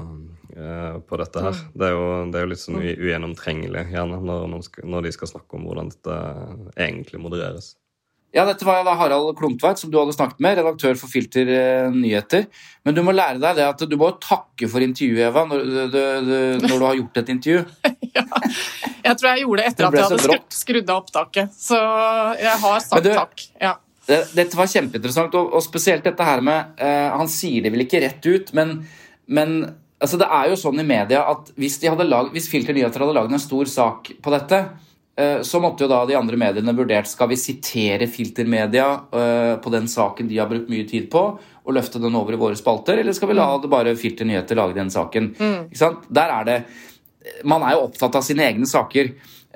dette her. Det er jo litt sånn ugjennomtrengelig gjerne når de skal snakke om hvordan dette egentlig modereres. Ja, dette var da Harald Klungtveit, som du hadde snakket med, redaktør for Filter Nyheter. Men du må lære deg det at du må takke for intervjuet, Eva, når du har gjort et intervju. Ja, jeg tror jeg gjorde det etter at jeg hadde skrudd av opptaket. Så jeg har sagt takk, ja. Dette var kjempeinteressant, og spesielt dette her med, han sier det vel ikke rett ut, men altså det er jo sånn i media at hvis Filter Nyheter hadde laget en stor sak på dette, så måtte jo da de andre mediene vurdert, skal vi sitere Filtermedia på den saken de har brukt mye tid på, og løfte den over i våre spalter, eller skal vi la det bare Filter Nyheter lage den saken? Ikke sant? Der er det, man er jo opptatt av sine egne saker,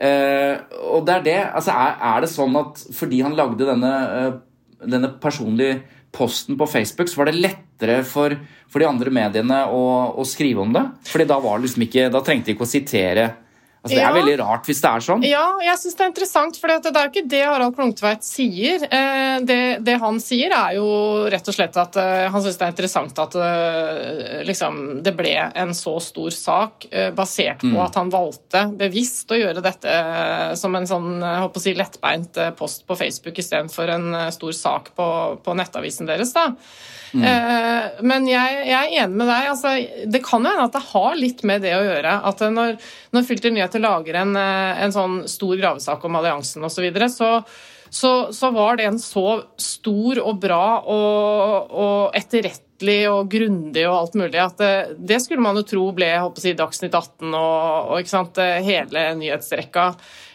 og det er det, altså er det sånn at fordi han lagde denne personlige posten på Facebook, så var det lettere for de andre mediene å skrive om det, fordi da var det liksom ikke, da trengte de ikke å sitere. Altså, det er veldig rart hvis det er sånn. Ja, jeg synes det er interessant, for det er jo ikke det Harald Klungtveit sier. Det han sier er jo rett og slett at han synes det er interessant at liksom, det ble en så stor sak basert på at han valgte bevisst å gjøre dette som en sånn, jeg håper å si, lettbeint post på Facebook i stedet for en stor sak på nettavisen deres da. Men jeg er enig med deg, altså, det kan jo hende at det har litt med det å gjøre, at når Filter Nyheter lager en sånn stor gravesak om alliansen og så videre, så var det en så stor og bra og etterrettelig og grundig og alt mulig, at det skulle man jo tro ble, jeg håper å si, Dagsnytt 18 og ikke sant, hele nyhetsrekka,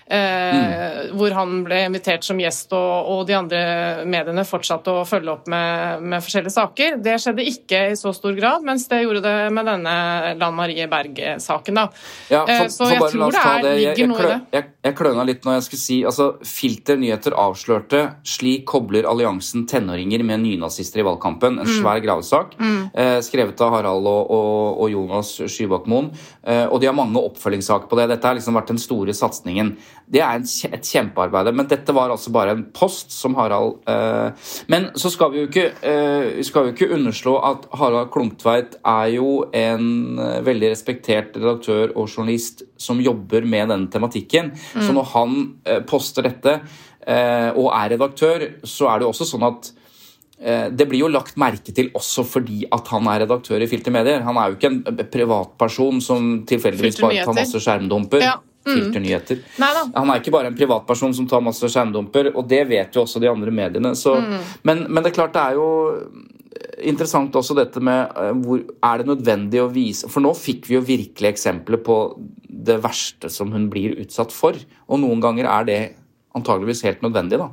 hvor han ble invitert som gjest og de andre mediene fortsatte å følge opp med forskjellige saker. Det skjedde ikke i så stor grad, mens det gjorde det med denne Lan Marie Berg-saken da. Ja, så jeg tror det ligger noe i det. Jeg kløna litt når jeg skulle si, altså Filter Nyheter avslørte slik kobler alliansen tenåringer med nynazister i valgkampen, en svær gravesak, skrevet av Harald og Jonas Skybakmoen, og de har mange oppfølgingssaker på det. Dette har liksom vært den store satsningen. Det er et kjempearbeid, men dette var altså bare en post som Harald men så skal vi jo ikke underslå at Harald Klungtveit er jo en veldig respektert redaktør og journalist som jobber med denne tematikken, så når han poster dette og er redaktør, så er det jo også sånn at det blir jo lagt merke til også fordi at han er redaktør i Filter Medier. Han er jo ikke en privatperson som tilfeldigvis bare tar masse skjermdumper. Ja. Filter Nyheter. Han er ikke bare en privatperson som tar masse skjermdumper, og det vet jo også de andre mediene. Så, men det er klart det er jo interessant også dette med hvor er det nødvendig å vise, for nå fikk vi jo virkelig eksempler på det verste som hun blir utsatt for, og noen ganger er det antageligvis helt nødvendig da.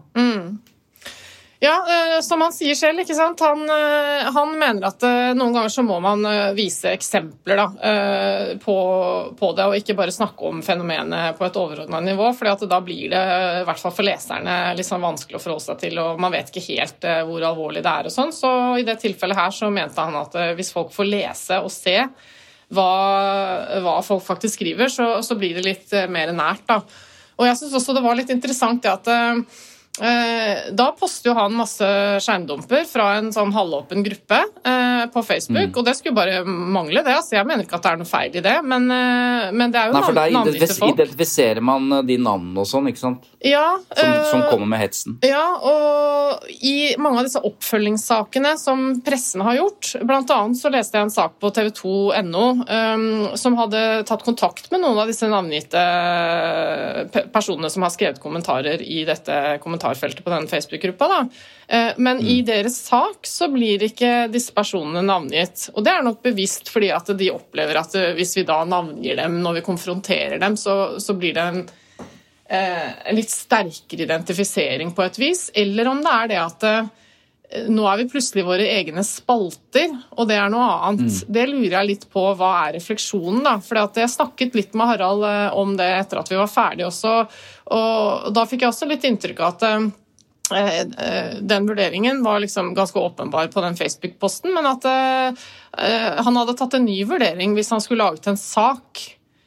Ja, som han sier selv, ikke sant? Han mener at noen ganger så må man vise eksempler da, på det, og ikke bare snakke om fenomenet på et overordnet nivå, fordi at da blir det, i hvert fall for leserne, liksom vanskelig å forholde seg til, og man vet ikke helt hvor alvorlig det er og sånn. Så i det tilfellet her så mente han at hvis folk får lese og se hva folk faktisk skriver, så blir det litt mer nært da. Og jeg synes også det var litt interessant det at da poster jo han masse skjermdumper fra en sånn halvåpen gruppe på Facebook, og det skulle bare mangle det, altså jeg mener ikke at det er noe feil i det, men det er jo navngitte folk. Identifiserer man de navnene og sånn, ikke sant? Ja. Som kommer med hetsen. Ja, og i mange av disse oppfølgingssakene som pressen har gjort, blant annet så leste jeg en sak på TV2.no som hadde tatt kontakt med noen av disse navngitte personene som har skrevet kommentarer i dette kommentarfeltet på denne Facebook-gruppa da. Men i deres sak så blir ikke disse personene navngitt. Og det er nok bevisst fordi at de opplever at hvis vi da navngir dem når vi konfronterer dem, så blir det en litt sterkere identifisering på et vis. Eller om det er det at nå vi plutselig våre egne spalter, og det noe annet. Det lurer jeg litt på, hva refleksjonen da? For jeg snakket litt med Harald om det etter at vi var ferdige også, og da fikk jeg også litt inntrykk av at den vurderingen var liksom ganske åpenbar på den Facebook-posten, men at han hadde tatt en ny vurdering hvis han skulle laget en sak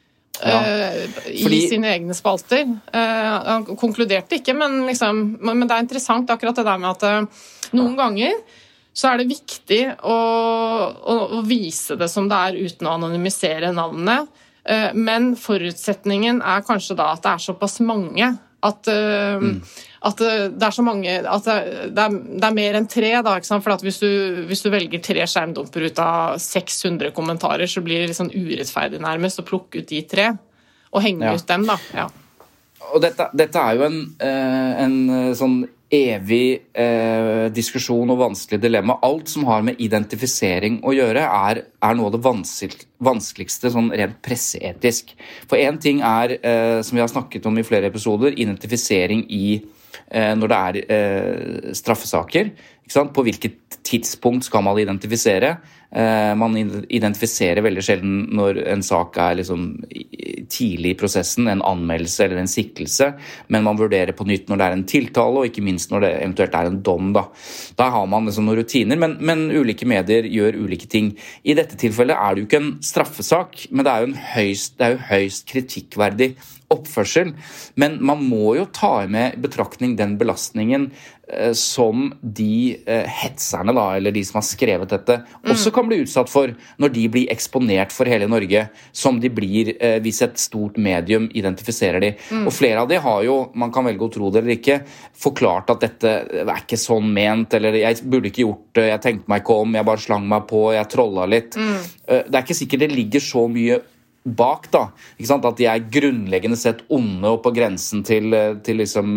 i sine egne spalter. Han konkluderte ikke, men det interessant akkurat det der med at noen ganger så det viktig å vise det som det uten å anonymisere navnet, men forutsetningen kanskje da at det såpass mange at det så mange, at det mer enn 3 da, ikke sant? For at hvis du velger 3 skjermdumper ut av 600 kommentarer, så blir det litt sånn urettferdig nærmest å plukke ut de 3 og henge ut dem da. Ja. Og dette jo en sånn evig diskusjon og vanskelig dilemma. Alt som har med identifisering å gjøre noe av det vanskeligste sånn rent presseetisk. For en ting som vi har snakket om i flere episoder, identifisering når det straffesaker. Ikke sant? På hvilket tidspunkt skal man identifisere? Man identifiserer veldig sjelden når en sak liksom tidlig i prosessen, en anmeldelse eller en siktelse, men man vurderer på nytt når det en tiltale, og ikke minst når det eventuelt en dom. Da har man liksom noen rutiner, men ulike medier gjør ulike ting. I dette tilfellet det jo ikke en straffesak, men det jo høyst kritikkverdig oppførsel, men man må jo ta med betraktning den belastningen som de hetserne da, eller de som har skrevet dette, også kan bli utsatt for når de blir eksponert for hele Norge, som de blir hvis et stort medium identifiserer de. Og flere av de har jo, man kan velge å tro det eller ikke, forklart at dette ikke sånn ment, eller jeg burde ikke gjort det, jeg tenkte meg ikke om, jeg bare slang meg på, jeg trollet litt. Det ikke sikkert det ligger så mye bak da, ikke sant? At de grunnleggende sett onde og på grensen til liksom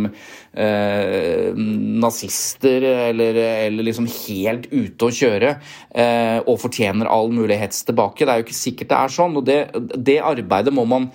nazister eller liksom helt ute å kjøre og fortjener all mulig hets tilbake. Det jo ikke sikkert det sånn, og det arbeidet må man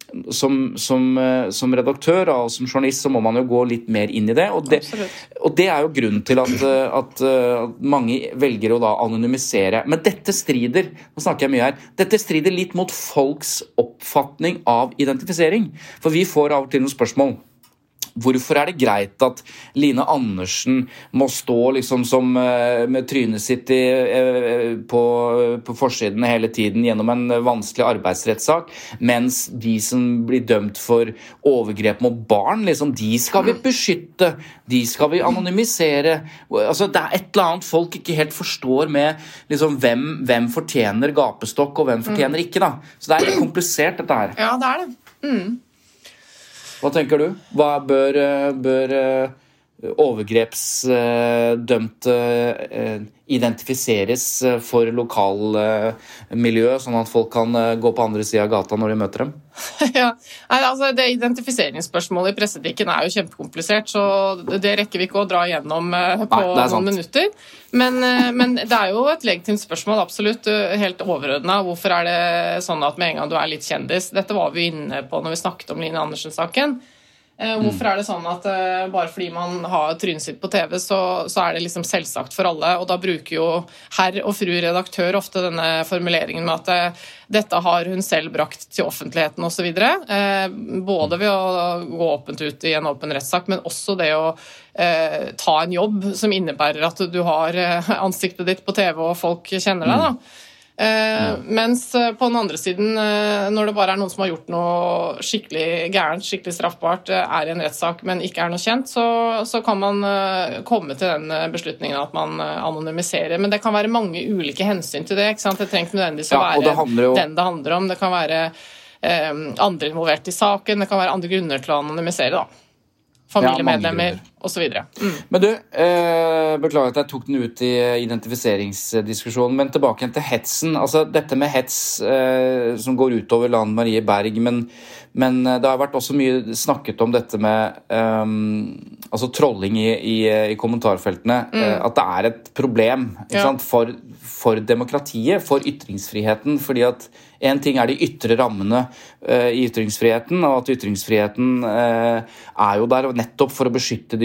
som redaktør og som journalist så må man jo gå litt mer inn i det, og det jo grunnen til at mange velger å da anonymisere. Men dette strider, nå snakker jeg mye her, dette strider litt mot folks oppfatning av identifisering. For vi får av og til noen spørsmål. Hvorfor det greit at Line Andersen må stå liksom som med trynet sitt på forsiden hele tiden gjennom en vanskelig arbeidsrettssak, mens de som blir dømt for overgrep mot barn, liksom, de skal vi beskytte, de skal vi anonymisere. Altså, det et eller annet folk ikke helt forstår med liksom, hvem fortjener gapestokk og hvem fortjener ikke. Da. Så det litt komplisert dette her. Ja, det det. Hva tenker du? Hva bør overgrepsdømte identifiseres for lokalmiljøet, sånn at folk kan gå på andre siden av gata når de møter dem? Ja, altså det identifiseringsspørsmålet i pressetikken jo kjempekomplisert, så det rekker vi ikke å dra gjennom på noen minutter. Men det jo et legitimt spørsmål, absolutt, helt overordnet. Hvorfor det sånn at med en gang du litt kjendis? Dette var vi inne på når vi snakket om Line Andersen-saken. Hvorfor det sånn at bare fordi man har trynet sitt på TV, så det liksom selvsagt for alle, og da bruker jo herr og fru redaktør ofte denne formuleringen med at dette har hun selv brakt til offentligheten og så videre, både ved å gå åpent ut i en åpen rettssak, men også det å ta en jobb som innebærer at du har ansiktet ditt på TV og folk kjenner deg da. Mens på den andre siden, når det bare noen som har gjort noe skikkelig gærent, skikkelig straffbart, i en rettssak, men ikke noe kjent, så kan man komme til den beslutningen at man anonymiserer. Men det kan være mange ulike hensyn til det, ikke sant? Det trenger ikke nødvendigvis å være den det handler om. Det kan være andre involvert i saken, det kan være andre grunner til å anonymisere da. Familiemedlemmer og så videre. Men du, beklager at jeg tok den ut i identifiseringsdiskusjonen, men tilbake til hetsen. Altså dette med hets som går ut over Lan Marie Berg, men det har vært også mye snakket om dette med altså trolling i kommentarfeltene, at det et problem, ikke sant? For demokratiet, for ytringsfriheten, fordi at en ting de ytre rammene i ytringsfriheten, og at ytringsfriheten jo der nettopp for å beskytte de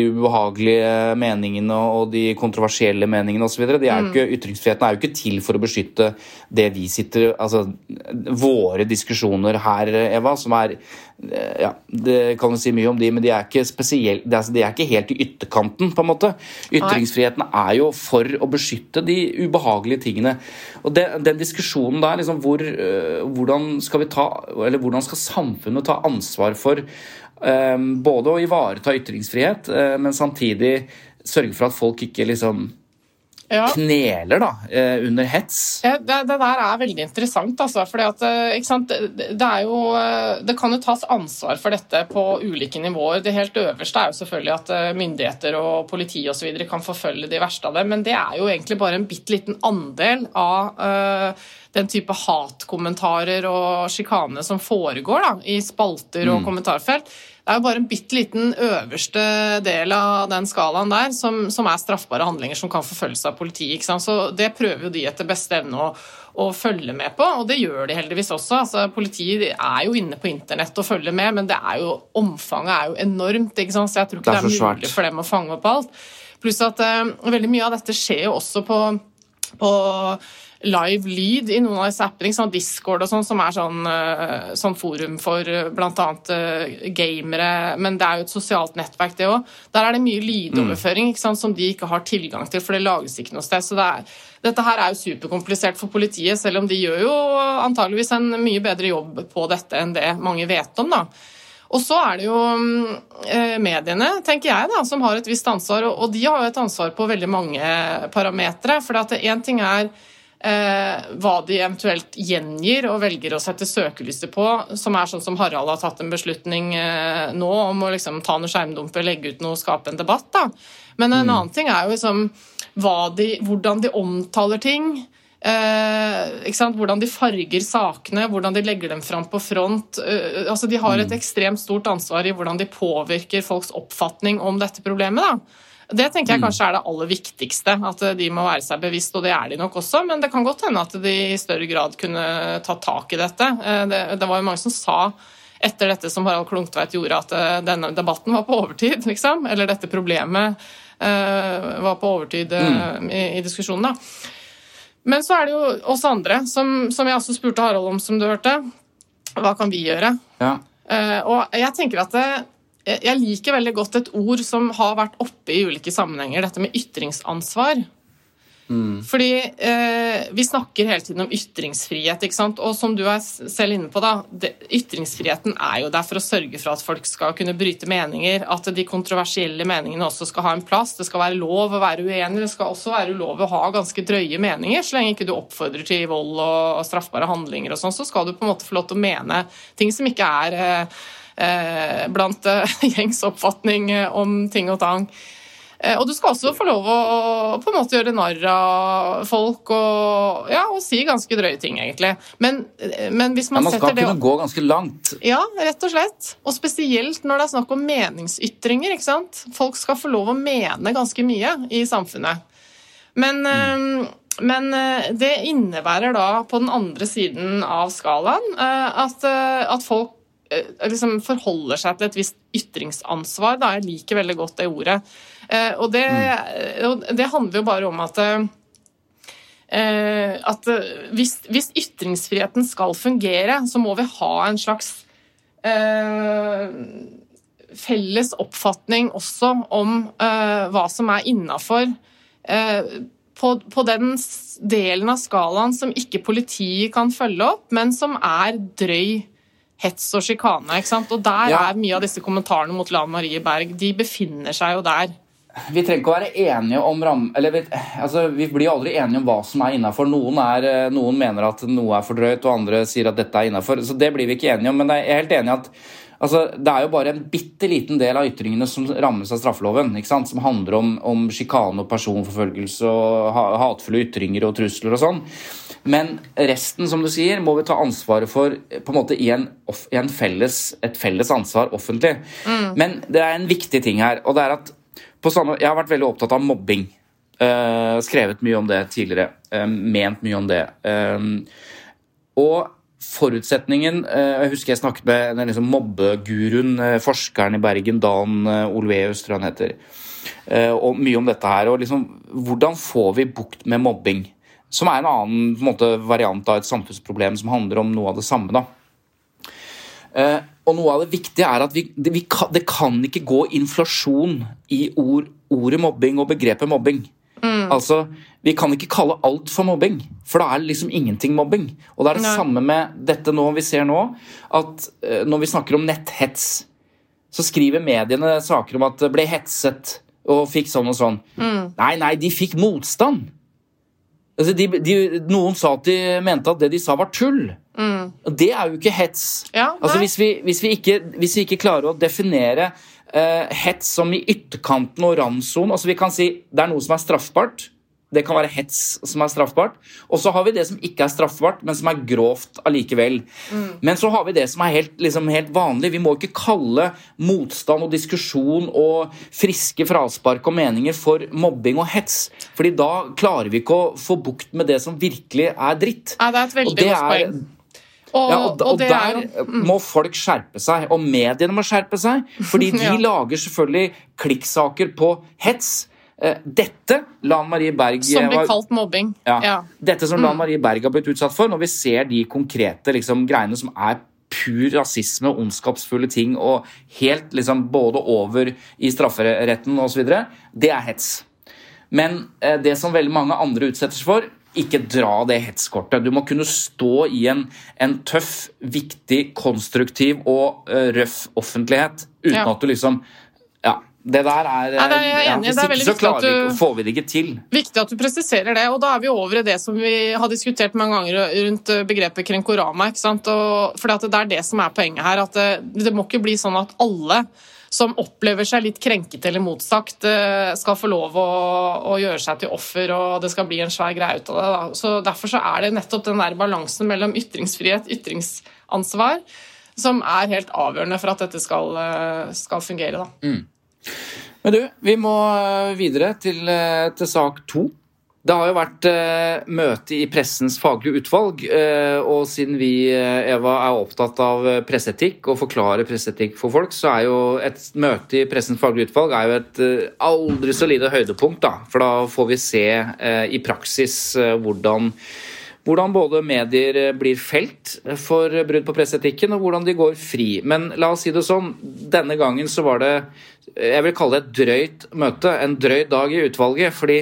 de ubehagelige meningene og de kontroversielle meningene og så videre. Ytringsfriheten er jo ikke til for å beskytte det vi sitter, altså våre diskusjoner her, Eva, som ja, det kan jo si mye om de, men de er ikke spesielt, de er ikke helt i ytterkanten på en måte. Ytringsfriheten er jo for å beskytte de ubehagelige tingene. Og den diskusjonen der, liksom, hvordan skal samfunnet ta ansvar for både å ivareta ytringsfrihet, men samtidig sørge for at folk ikke liksom kneler da, under hets. Det der veldig interessant, altså, fordi at, ikke sant, det kan jo tas ansvar for dette på ulike nivåer. Det helt øverste jo selvfølgelig at myndigheter og politi og så videre kan forfølge de verste av det, men det jo egentlig bare en bitteliten andel av den type hatkommentarer og sjikane som foregår da, i spalter og kommentarfelt. Det jo bare en bitteliten øverste del av den skalaen der som straffbare handlinger som kan forfølges av politi, ikke sant? Så det prøver jo de etter beste evne å følge med på, og det gjør de heldigvis også. Altså, politiet jo inne på internett og følger med, men omfanget jo enormt, ikke sant? Så jeg tror ikke det mulig for dem å fange opp alt. Pluss at veldig mye av dette skjer jo også på live lyd i noen av disse appene, sånn Discord og sånn, som sånn forum for blant annet gamere, men det jo et sosialt nettverk det også. Der det mye lydoverføring, ikke sant, som de ikke har tilgang til, for det lages ikke noe sted. Så dette her jo superkomplisert for politiet, selv om de gjør jo antageligvis en mye bedre jobb på dette enn det mange vet om da. Og så det jo mediene, tenker jeg da, som har et visst ansvar, og de har jo et ansvar på veldig mange parametre, for at en ting hva de eventuelt gjengir og velger å sette søkelyset på, som sånn som Harald har tatt en beslutning nå om å liksom ta noe skjermdumpe, legge ut noe, skape en debatt da. Men en annen ting jo liksom hvordan de omtaler ting, ikke sant? Hvordan de farger sakene, hvordan de legger dem fram på front. Altså de har et ekstremt stort ansvar i hvordan de påvirker folks oppfatning om dette problemet da. Det tenker jeg kanskje det aller viktigste, at de må være seg bevisst, og det de nok også, men det kan godt hende at de i større grad kunne ta tak i dette. Det var jo mange som sa etter dette som Harald Klungtveit gjorde, at denne debatten var på overtid, liksom, eller dette problemet var på overtid i diskusjonen da. Men så det jo oss andre, som jeg også spurte Harald om, som du hørte. Hva kan vi gjøre? Ja. Og jeg tenker at jeg liker veldig godt et ord som har vært oppe i ulike sammenhenger, dette med ytringsansvar. Fordi vi snakker hele tiden om ytringsfrihet, ikke sant? Og som du selv inne på da, ytringsfriheten jo der for å sørge for at folk skal kunne bryte meninger, at de kontroversielle meningene også skal ha en plass, det skal være lov å være uenig, det skal også være lov å ha ganske drøye meninger, så lenge ikke du oppfordrer til vold og straffbare handlinger og sånn, så skal du på en måte få lov til å mene ting som ikke blant gjengs oppfatning om ting og tang. Og du skal også få lov å på en måte gjøre narr av folk og si ganske drøye ting egentlig. Men hvis man setter det... Man skal kunne gå ganske langt. Ja, rett og slett. Og spesielt når det snakk om meningsytringer, ikke sant? Folk skal få lov å mene ganske mye i samfunnet. Men det innebærer da på den andre siden av skalaen at folk liksom forholder seg til et visst ytringsansvar. Da jeg liker veldig godt det ordet. Og det handler jo bare om at hvis ytringsfriheten skal fungere, så må vi ha en slags felles oppfatning også om hva som innenfor på den delen av skalaen som ikke politiet kan følge opp, men som drøy hets og sjikane, ikke sant? Og der mye av disse kommentarene mot Lan Marie Berg, de befinner seg jo der. Vi trenger ikke å være enige om vi blir aldri enige om hva som innenfor. Noen mener at noe for drøyt, og andre sier at dette innenfor. Så det blir vi ikke enige om, men jeg helt enig at det jo bare en bitteliten del av ytringene som rammes av straffeloven, ikke sant? Som handler om sjikane og personforfølgelse og hatefulle ytringer og trusler og sånn. Men resten, som du sier, må vi ta ansvaret for på en måte et felles ansvar offentlig. Men det en viktig ting her, og det at jeg har vært veldig opptatt av mobbing. Skrevet mye om det tidligere. Ment mye om det. Og forutsetningen, jeg husker jeg snakket med den liksom mobbeguruen, forskeren i Bergen, Dan Olveus, tror jeg han heter, og mye om dette her, og liksom, hvordan får vi bukt med mobbing, som en annen på en måte, variant av et samfunnsproblem som handler om noe av det samme da. Og noe av det viktige at det kan ikke gå inflasjon i ordet mobbing og begrepet mobbing. Altså, vi kan ikke kalle alt for mobbing, for da det liksom ingenting mobbing. Og det det samme med dette nå vi ser nå, at når vi snakker om netthets, så skriver mediene saker om at det ble hetset og fikk sånn og sånn. Nei, de fikk motstand. Altså, noen sa at de mente at det de sa var tull. Og det jo ikke hets. Ja, altså, hvis vi ikke klarer å definere hets som i ytterkanten og randzonen, altså vi kan si det noe som straffbart, det kan være hets som straffbart, og så har vi det som ikke straffbart, men som grovt allikevel. Men så har vi det som helt vanlig. Vi må ikke kalle motstand og diskusjon og friske fraspark og meninger for mobbing og hets, fordi da klarer vi ikke å få bukt med det som virkelig dritt. Ja, det et veldig godt poeng. Og der må folk skjerpe seg, og mediene må skjerpe seg, fordi de lager selvfølgelig klikksaker på hets. Dette Lan Marie Berg som blir kalt mobbing. Dette som Lan Marie Berg har blitt utsatt for, når vi ser de konkrete liksom, greiene som pur rasisme, ondskapsfulle ting, og helt liksom, både over i strafferetten og så videre, det hets. Men det som veldig mange andre utsettes for, ikke dra det hetskortet. Du må kunne stå i en tøff, viktig, konstruktiv og røff offentlighet, uten at du liksom, det der hvis ikke så får vi det ikke til. Viktig at du presiserer det, og da vi over i det som vi har diskutert mange ganger rundt begrepet krenkorama, ikke sant? For det det som poenget her, at det må ikke bli sånn at alle som opplever seg litt krenket eller motsagt, skal få lov å gjøre seg til offer, og det skal bli en svær greie ut av det. Da. Så derfor så det nettopp den der balansen mellom ytringsfrihet, ytringsansvar, som helt avgjørende for at dette skal fungere. Da. Men du, vi må videre til sak 2. Det har jo vært møte i pressens faglige utvalg, og siden vi, Eva, opptatt av presseetikk og forklare presseetikk for folk, så jo et møte i pressens faglige utvalg jo et aldri så lite høydepunkt, da. For da får vi se i praksis hvordan både medier blir felt for brudd på presseetikken, og hvordan de går fri. Men la oss si det sånn, denne gangen så var det, jeg vil kalle det et drøyt møte, en drøy dag i utvalget, fordi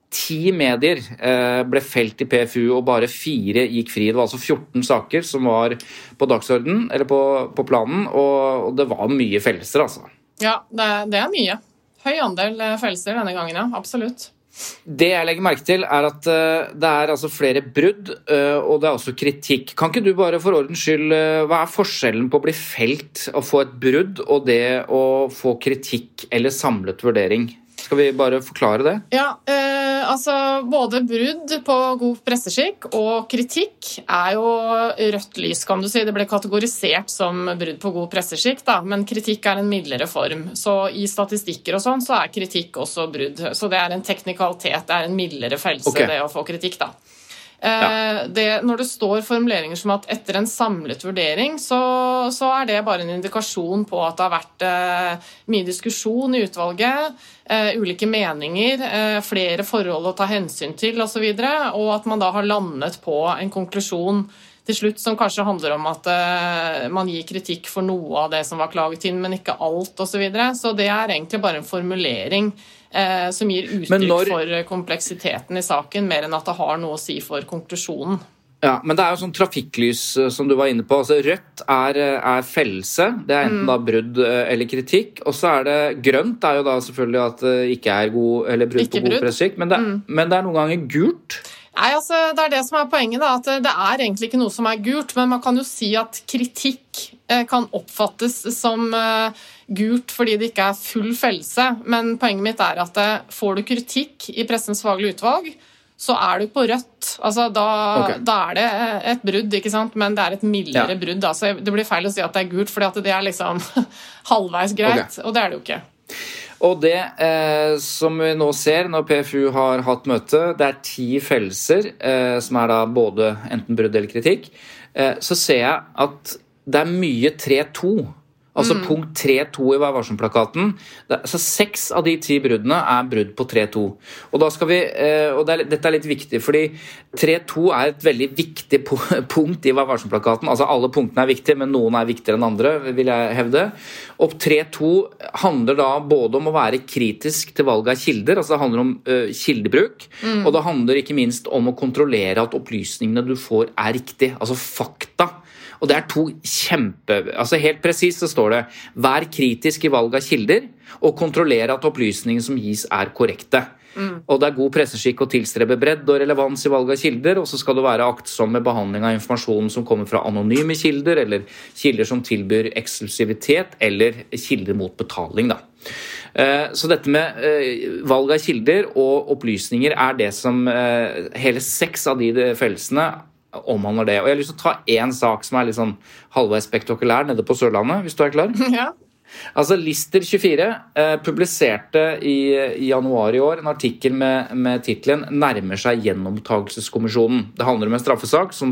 10 medier ble felt i PFU, og bare 4 gikk fri. Det var altså 14 saker som var på dagsordenen, eller på planen, og det var mye fellelser, altså. Ja, det mye. Høy andel fellelser denne gangen, ja, absolutt. Det jeg legger merke til at det altså flere brudd, og det også kritikk. Kan ikke du bare for ordens skyld, hva forskjellen på å bli felt og få et brudd, og det å få kritikk eller samlet vurdering? Skal vi bare forklare det? Ja, altså både brudd på god presseskikk og kritikk jo rødt lys, kan du si. Det ble kategorisert som brudd på god presseskikk, da, men kritikk en mildere form. Så i statistikker og sånn, så kritikk også brudd. Så det en teknikalitet, det en mildere fellelse, det å få kritikk, da. Når det står formuleringer som at etter en samlet vurdering, så det bare en indikasjon på at det har vært mye diskusjon i utvalget, ulike meninger, flere forhold å ta hensyn til og så videre, og at man da har landet på en konklusjon til slutt som kanskje handler om at man gir kritikk for noe av det som var klaget inn, men ikke alt og så videre. Så det egentlig bare en formulering som gir uttrykk for kompleksiteten i saken, mer enn at det har noe å si for konklusjonen. Ja, men det jo sånn trafikklys som du var inne på. Altså, rødt fellelse, det enten da brudd eller kritikk, og så det grønt jo da selvfølgelig at det ikke god, eller brudd på god presseskikk, men det noen ganger gult. Nei, altså, det det som poenget, da, at det egentlig ikke noe som gult, men man kan jo si at kritikk kan oppfattes som gult fordi det ikke full fellelse, men poenget mitt at får du kritikk i pressens faglige utvalg, så du på rødt. Altså, da det et brudd, ikke sant? Men det et mildere brudd. Altså, det blir feil å si at det gult, fordi det liksom halvveis greit, og det det jo ikke. Og det som vi nå ser når PFU har hatt møte, det 10 fellelser som da både enten brudd eller kritikk. så ser jeg at det mye 3-2. Altså punkt 3-2 I Vær Varsom-plakaten. Så 6 av de 10 bruddene brudd på 3-2. Og da skal vi, og dette litt viktig, fordi 3-2 et veldig viktig punkt I Vær Varsom-plakaten. Altså alle punktene viktige, men noen viktigere enn andre, vil jeg hevde. Og 3-2 handler da både om å være kritisk til valg av kilder, altså det handler om kildebruk, og det handler ikke minst om å kontrollere at opplysningene du får riktig, altså fakta. Og det 2 altså helt presist så står det, vær kritisk I valg av kilder, og kontrollere at opplysningene som gis korrekte. Og det god presseskikk å tilstrebe bredd og relevans I valg av kilder, og så skal du være aktsom med behandling av informasjonen som kommer fra anonyme kilder, eller kilder som tilbyr eksklusivitet, eller kilder mot betaling da. Så dette med valg av kilder og opplysninger det som hele 6 av de fellelsene omhandler det. Og jeg har lyst til å ta en sak som litt sånn halvveis spektakulær nede på Sørlandet, hvis du klar. Ja. Altså Lister 24 publiserte I januar I år en artikkel med titlen «Nærmer seg gjenopptakelseskommisjonen». Det handler om en straffesak som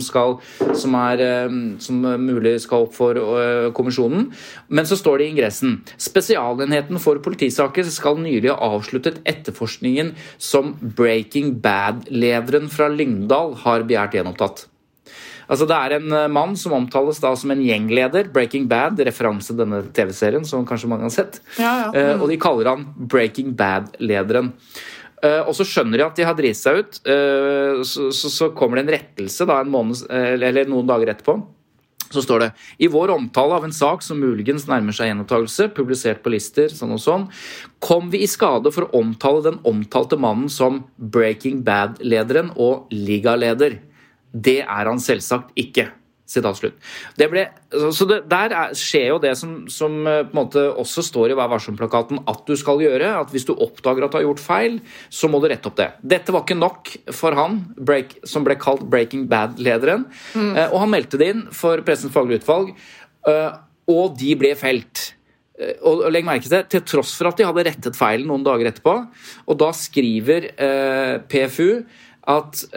mulig skal opp for kommisjonen. Men så står det I ingressen «Spesialenheten for politisaker skal nylig ha avsluttet etterforskningen som Breaking Bad-lederen fra Lyngdal har begjært gjenopptatt». Altså det en mann som omtales da som en gjengleder, Breaking Bad, referanse til denne TV-serien som kanskje mange har sett. Ja. Og de kaller han Breaking Bad-lederen. Og så skjønner de at de har dritt seg ut, så kommer det en rettelse da eller noen dager etterpå. Så står det, I vår omtale av en sak som muligens nærmer seg gjenopptakelse, publisert på Lister, sånn og sånn, kom vi I skade for å omtale den omtalte mannen som Breaking Bad-lederen og ligaleder. Det han selvsagt ikke. Sitat slutt. Der skjer jo det som på en måte også står I Vær Varsom-plakaten at du skal gjøre, at hvis du oppdager at du har gjort feil, så må du rette opp det. Dette var ikke nok for han, som ble kalt Breaking Bad-lederen, og han meldte det inn for Pressens faglige utvalg, og de ble felt. Og legg merke til tross for at de hadde rettet feilen noen dager etterpå, og da skriver PFU at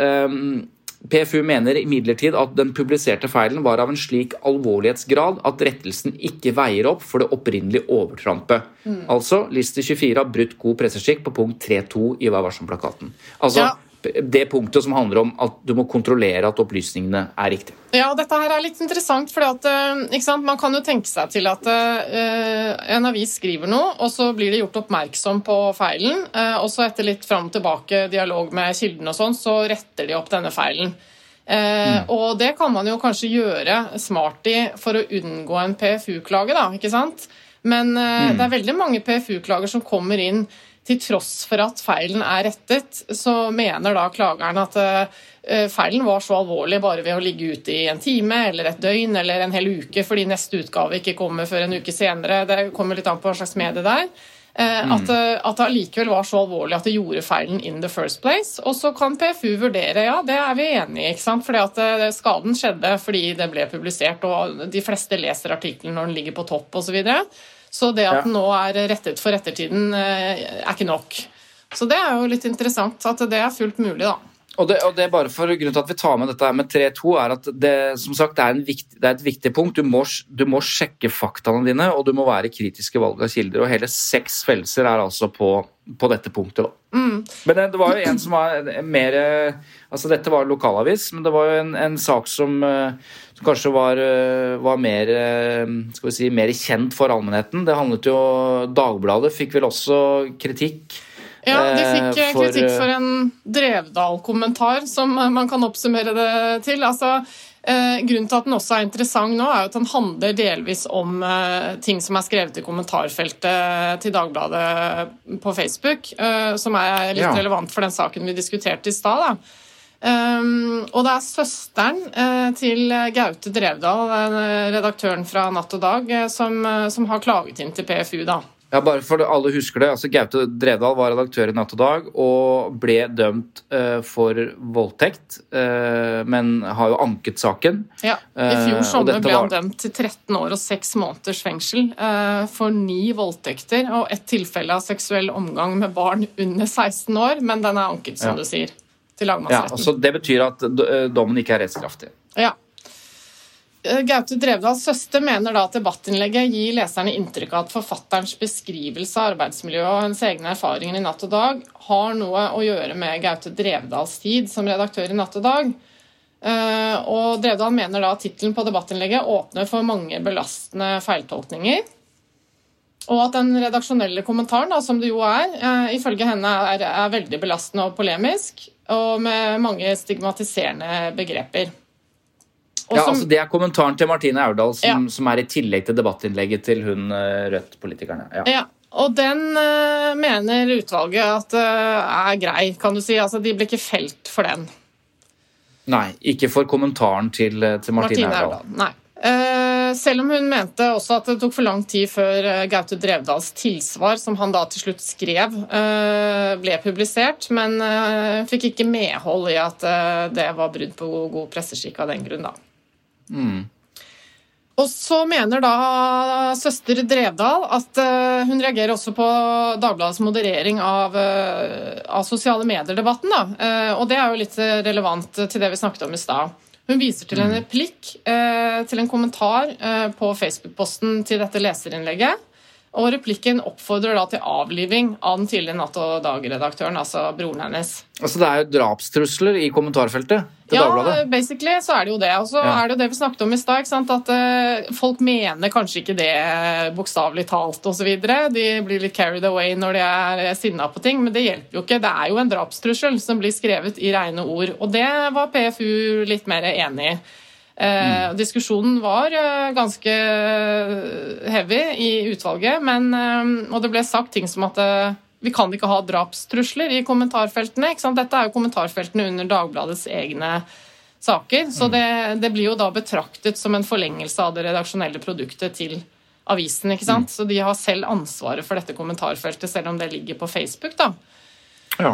PFU mener imidlertid at den publiserte feilen var av en slik alvorlighetsgrad at rettelsen ikke veier opp for det opprinnelige overtrampet. Altså, Lister 24 har brutt god presseskikk på punkt 3.2 I Vær Varsom-plakaten. Altså, det punktet som handler om at du må kontrollere at opplysningene riktige. Ja, dette her litt interessant, fordi at, ikke sant, man kan jo tenke seg til at en avis skriver noe, og så blir det gjort oppmerksom på feilen, og så etter litt frem og tilbake dialog med kilden og sånn, så retter de opp denne feilen. Og det kan man jo kanskje gjøre smart I for å unngå en PFU-klage da, ikke sant? Men det veldig mange PFU-klager som kommer inn til tross for at feilen rettet, så mener da klageren at feilen var så alvorlig bare ved å ligge ute I en time, eller et døgn, eller en hel uke, fordi neste utgave ikke kommer før en uke senere. Det kommer litt an på hva slags medie det at det likevel var så alvorlig at det gjorde feilen in the first place. Og så kan PFU vurdere, ja, det vi enige I, ikke sant? Fordi at skaden skjedde fordi det ble publisert, og de fleste leser artikkelen når den ligger på topp, og så videre. Så det at den nå rettet for ettertiden ikke nok. Så det jo litt interessant at det fullt mulig da. Og det bare for grunnen til at vi tar med dette med 3.2 at det, som sagt, det et viktig punkt. Du må sjekke faktaene dine, og du må være kritiske valg av kilder, og hele 6 fellelser altså på dette punktet da. Men det var jo en som var mer, altså dette var lokalavis, men det var jo en sak som kanskje var mer, skal vi si, mer kjent for allmennheten. Det handlet jo, Dagbladet fikk vel også kritikk. Ja, de fikk kritikk for en Drevdal-kommentar, som man kan oppsummere det til. Altså, grunnen til at den også interessant nå jo at den handler delvis om ting som skrevet I kommentarfeltet til Dagbladet på Facebook, som litt relevant for den saken vi diskuterte I sted da. Og det søsteren til Gaute Drevdal, redaktøren fra Natt og Dag, som har klaget inn til PFU da. Ja, bare for alle husker det, altså Gaute Drevdal var redaktør I Natt og Dag og ble dømt for voldtekt, men har jo anket saken. Ja, I fjor sommer ble han dømt til 13 år og 6 måneders fengsel for 9 voldtekter og et tilfelle av seksuell omgang med barn under 16 år, men den anket, som du sier, til lagmannsretten. Ja, altså det betyr at dommen ikke rettskraftig. Ja. Gaute Drevdals søster mener da at debattinnlegget gir leserne inntrykk av at forfatterens beskrivelse av arbeidsmiljøet og hennes egne erfaringer i Natt og Dag har noe å gjøre med Gaute Drevdals tid som redaktør i Natt og Dag. Og Drevdal mener da at titelen på debattinnlegget åpner for mange belastende feiltolkninger. Og at den redaksjonelle kommentaren, da, som det jo ifølge henne er veldig belastende og polemisk, og med mange stigmatiserende begreper. Ja, altså det kommentaren til Martine Aurdal som i tillegg til debattinnlegget til hun Rødt-politikerne. Ja, og den mener utvalget at grei, kan du si. Altså, de blir ikke felt for den. Nei, ikke for kommentaren til Martine Aurdal. Nei. Selv om hun mente også at det tok for lang tid før Gaute Drevdals tilsvar, som han da til slutt skrev, ble publisert, men fikk ikke medhold i at det var brudd på god presseskikk av den grunn da. Og så mener da søster Drevdal at hun reagerer også på Dagbladets moderering av sosiale medier-debatten da. Og det jo litt relevant til det vi snakket om i stad. Hun viser til en replikk til en kommentar på Facebook-posten til dette leserinnlegget, og replikken oppfordrer da til avliving av den tidligere Natt og Dag-redaktøren, altså broren hennes. Altså det jo drapstrusler i kommentarfeltet til Dagbladet? Ja, basically så det jo det. Og så det jo det vi snakket om i stad, ikke sant? At folk mener kanskje ikke det bokstavelig talt og så videre. De blir litt carried away når de sinna på ting, men det hjelper jo ikke. Det jo en drapstrussel som blir skrevet i rene ord, og det var PFU litt mer enig i. Diskusjonen var ganske heavy i utvalget, og det ble sagt ting som at vi kan ikke ha drapstrusler i kommentarfeltene, ikke sant? Dette jo kommentarfeltene under Dagbladets egne saker, så det blir jo da betraktet som en forlengelse av det redaksjonelle produktet til avisen, ikke sant? Så de har selv ansvaret for dette kommentarfeltet, selv om det ligger på Facebook da. Ja.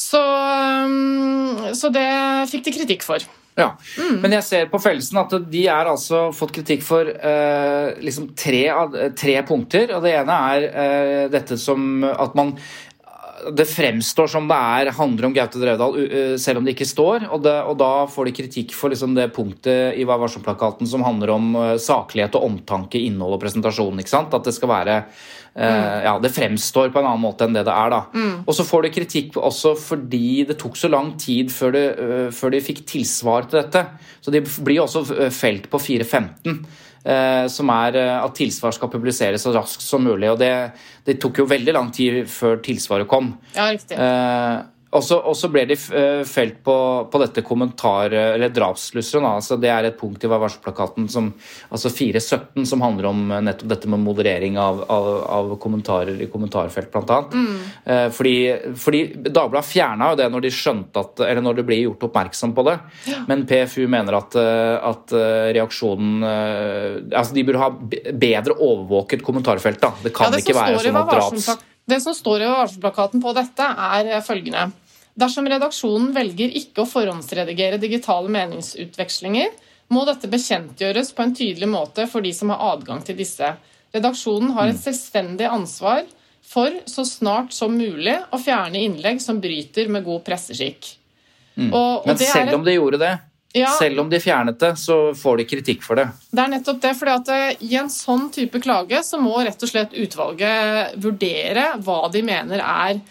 Så det fikk de kritikk for. Ja, men jeg ser på fellelsen at de altså fått kritikk for liksom tre punkter, og det ene dette som at det fremstår som det handler om Gaute Drevdal, selv om det ikke står, og da får de kritikk for liksom det punktet i Vær varsom-plakaten som handler om saklighet og omtanke, innhold og presentasjon, ikke sant? At det skal være det fremstår på en annen måte enn det da. Og så får de kritikk også fordi det tok så lang tid før de fikk tilsvar til dette. Så de blir også felt på 4.15, som at tilsvar skal publiseres så raskt som mulig. Og det tok jo veldig lang tid før tilsvaret kom. Ja, riktig. Og så ble de felt på dette eller drapslusseren, altså det et punkt i Vær varsom-plakaten altså 4.17 som handler om nettopp dette med moderering av kommentarer i kommentarfelt blant annet. Fordi Dagbladet fjernet jo det når de skjønte eller når det ble gjort oppmerksom på det, men PFU mener at reaksjonen, altså de burde ha bedre overvåket kommentarfelt da. Det kan ikke være sånn at draps... Det som står i varselplakaten på dette følgende. Dersom redaksjonen velger ikke å forhåndsredigere digitale meningsutvekslinger, må dette bekjentgjøres på en tydelig måte for de som har adgang til disse. Redaksjonen har et selvstendig ansvar for så snart som mulig å fjerne innlegg som bryter med god presseskikk. Men selv om de gjorde det, selv om de fjernet det, så får de kritikk for det. Det nettopp det, fordi at i en sånn type klage så må rett og slett utvalget vurdere hva de mener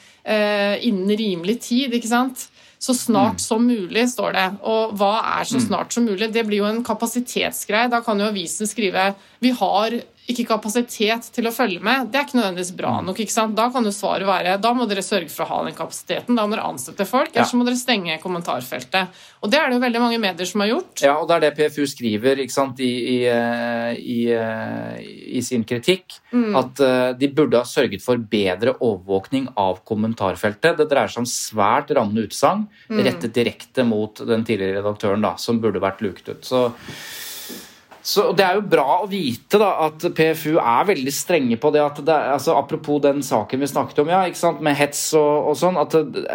innen rimelig tid, ikke sant? Så snart som mulig, står det. Og hva så snart som mulig? Det blir jo en kapasitetsgreie. Da kan jo avisen skrive, vi har ikke kapasitet til å følge med. Det ikke nødvendigvis bra nok, ikke sant? Da kan jo svaret være, da må dere sørge for å ha den kapasiteten, da må dere ansette folk, ellers må dere stenge kommentarfeltet. Og det det jo veldig mange medier som har gjort. Ja, og det det PFU skriver, ikke sant, i sin kritikk, at de burde ha sørget for bedre overvåkning av kommentarfeltet. Det dreier seg om svært rammende utsagn, rettet direkte mot den tidligere redaktøren da, som burde vært luket ut. Så det jo bra å vite da, at PFU veldig strenge på det, at altså, apropos den saken vi snakket om, ikke sant, med hets og sånn, at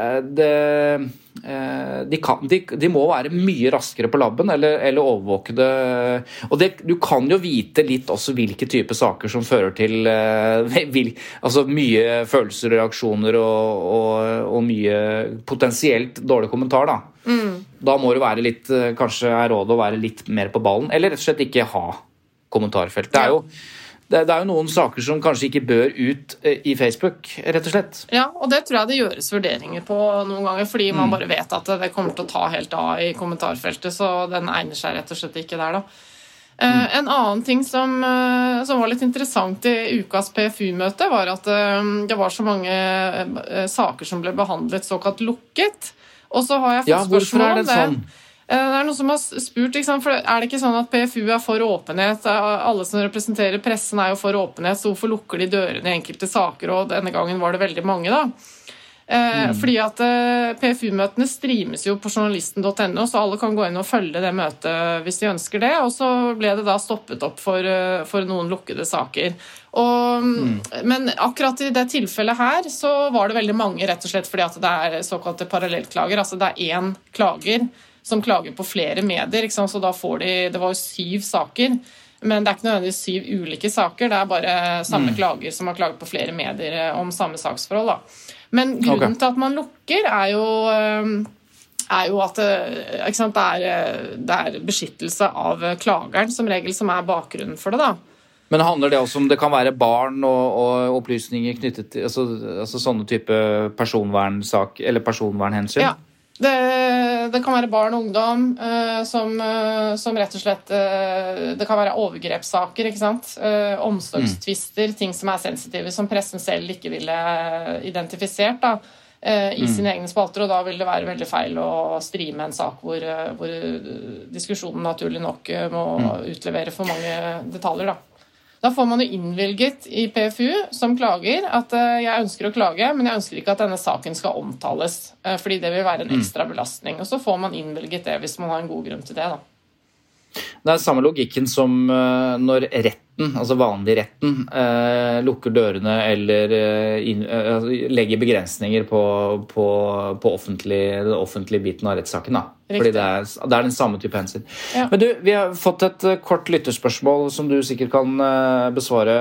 de må være mye raskere på labben, eller overvåke det. Og du kan jo vite litt også hvilke typer saker som fører til altså mye følelser og reaksjoner og mye potensielt dårlig kommentar da. Da må det være litt, kanskje er rådet å være litt mer på ballen, eller rett og slett ikke ha kommentarfelt. Det er jo noen saker som kanskje ikke bør ut i Facebook, rett og slett. Ja, og det tror jeg det gjøres vurderinger på noen ganger, fordi man bare vet at det kommer til å ta helt av i kommentarfeltet, så den egner seg rett og slett ikke der da. En annen ting som var litt interessant i ukas PFU-møte var at det var så mange saker som ble behandlet såkalt lukket. Og så har jeg fått spørsmål om det. Sånn? Det er noen som har spurt, for er det ikke sånn at PFU er for åpenhet? Alle som representerer pressen er jo for åpenhet, så hvorfor lukker de dørene i enkelte saker? Og denne gangen var det veldig mange da. Fordi at PFU-møtene streames jo på journalisten.no, så alle kan gå inn og følge det møtet hvis de ønsker det, og så ble det da stoppet opp for noen lukkede saker. Men akkurat i det tilfellet her så var det veldig mange, rett og slett fordi at det er såkalte parallellklager, altså det er en klager som klager på flere medier, ikke sant? Så da får det var jo 7 saker, men det er ikke nødvendigvis 7 ulike saker, det er bare samme klager som har klaget på flere medier om samme saksforhold da. Men grunnen til at man lukker er jo at ikke sant, det er beskyttelse av klageren som regel som er bakgrunnen for det da. Men handler det også om det kan være barn og opplysninger knyttet til altså sånne type personvernsak eller personvernhensyn? Ja, det kan være barn og ungdom som rett og slett det kan være overgrepssaker, ikke sant? Omsorgstvister, ting som er sensitive som pressen selv ikke ville identifisert da, i sine egne spalter, og da vil det være veldig feil å streame en sak hvor diskusjonen naturlig nok må utlevere for mange detaljer da. Da får man jo innvilget i PFU som klager at jeg ønsker å klage, men jeg ønsker ikke at denne saken skal omtales, fordi det vil være en ekstra belastning. Og så får man innvilget det hvis man har en god grunn til det da. Det er samme logikken som når retten, altså vanlig retten, lukker dørene eller legger begrensninger på den offentlige biten av rettssaken. Da. Fordi det er den samme type hensyn. Ja. Men du, vi har fått et kort lytterspørsmål som du sikkert kan besvare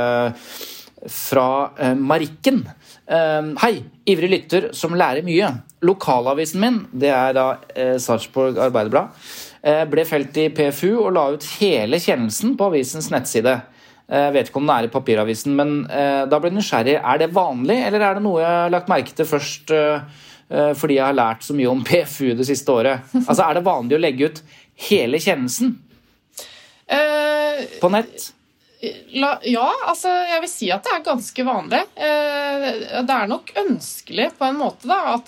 fra Marikken. Hei, ivrig lytter som lærer mye. Lokalavisen min, det er da Sarpsborg Arbeiderblad, ble felt i PFU og la ut hele kjennelsen på avisens nettside. Jeg vet ikke om det er i papiravisen, men da ble jeg nysgjerrig. Er det vanlig, eller er det noe jeg har lagt merke til først fordi jeg har lært så mye om PFU det siste året? Altså, er det vanlig å legge ut hele kjennelsen på nett? Ja, altså jeg vil si at det er ganske vanlig. Det er nok ønskelig på en måte da, at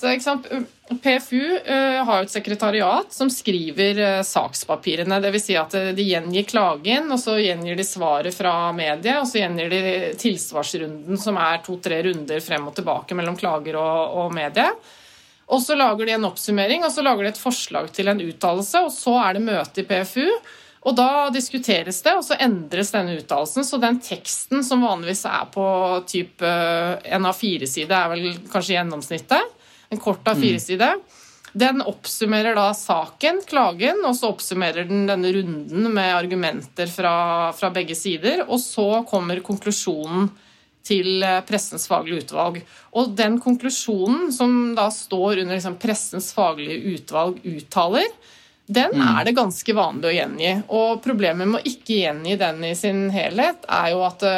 PFU har jo et sekretariat som skriver sakspapirene, det vil si at de gjengir klagen, og så gjengir de svaret fra mediet, og så gjengir de tilsvarsrunden som er 2-3 runder frem og tilbake mellom klager og mediet. Og så lager de en oppsummering, og så lager de et forslag til en uttalelse, og så er det møte i PFU, og da diskuteres det, og så endres denne uttalelsen, så den teksten som vanligvis er på type en A4-side er vel kanskje gjennomsnittet, en kort A4-side, den oppsummerer da saken, klagen, og så oppsummerer den denne runden med argumenter fra begge sider, og så kommer konklusjonen til pressens faglige utvalg. Og den konklusjonen som da står under pressens faglige utvalg uttaler, den er det ganske vanlig å gjengi. Og problemet med å ikke gjengi den i sin helhet er jo at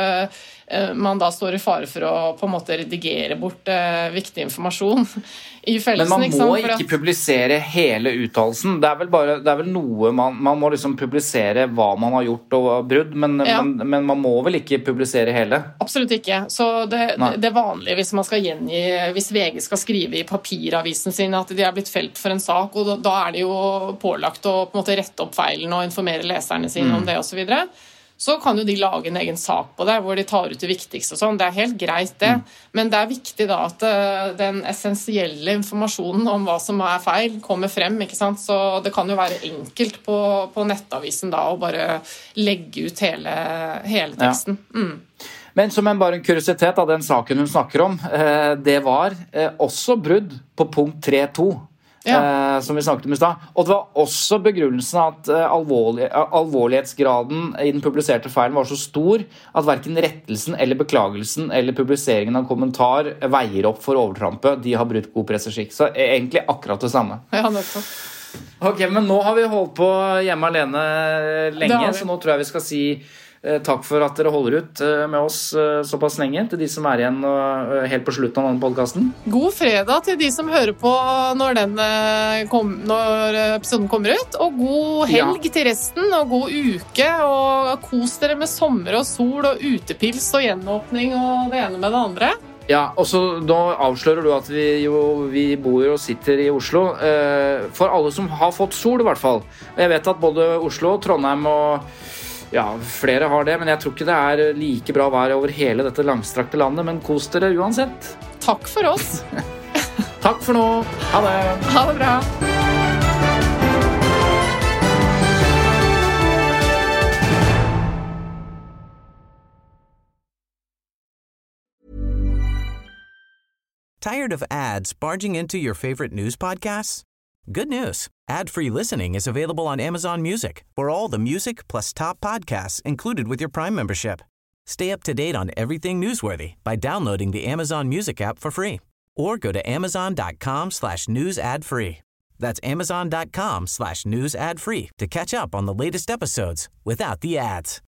man da står i fare for å på en måte redigere bort viktig informasjon i fellesen. Men man må ikke publisere hele uttalelsen. Det er vel noe man må liksom publisere hva man har gjort og brudd, men man må vel ikke publisere hele? Absolutt ikke. Så det vanlige hvis man skal gjengi, hvis VG skal skrive i papiravisen sin at de har blitt felt for en sak, og da er de jo pålagt å på en måte rette opp feilen og informere leserne sine om det og så videre. Så kan jo de lage en egen sak på det, hvor de tar ut det viktigste og sånn. Det er helt greit det, men det er viktig da at den essensielle informasjonen om hva som er feil kommer frem, ikke sant? Så det kan jo være enkelt på nettavisen da, å bare legge ut hele teksten. Ja. Men som bare en kuriositet av den saken hun snakker om, det var også brudd på punkt 3.2. Som vi snakket om i sted. Og det var også begrunnelsen at alvorlighetsgraden i den publiserte feilen var så stor at hverken rettelsen eller beklagelsen eller publiseringen av kommentar veier opp for overtrampet. De har brutt god presseskikk. Så egentlig akkurat det samme. Ja, nettopp. Ok, men nå har vi holdt på hjemme alene lenge, så nå tror jeg vi skal si takk for at dere holder ut med oss såpass lenge, til de som igjen helt på slutten av denne podcasten. God fredag til de som hører på når episoden kommer ut, og god helg til resten, og god uke, og kos dere med sommer og sol og utepils og gjenåpning og det ene med det andre. Ja, og så nå avslører du at vi bor og sitter i Oslo, for alle som har fått sol i hvert fall. Og jeg vet at både Oslo, Trondheim og flere har det, men jeg tror ikke det like bra vær over hele dette langstrakte landet, men kos dere uansett. Takk for oss. Takk for nå. Ha det. Ha det bra. Tired of ads barging into your favorite news podcasts? Good news. Ad-free listening is available on Amazon Music for all the music plus top podcasts included with your Prime membership. Stay up to date on everything newsworthy by downloading the Amazon Music app for free or go to amazon.com/news ad free. That's amazon.com/news ad free to catch up on the latest episodes without the ads.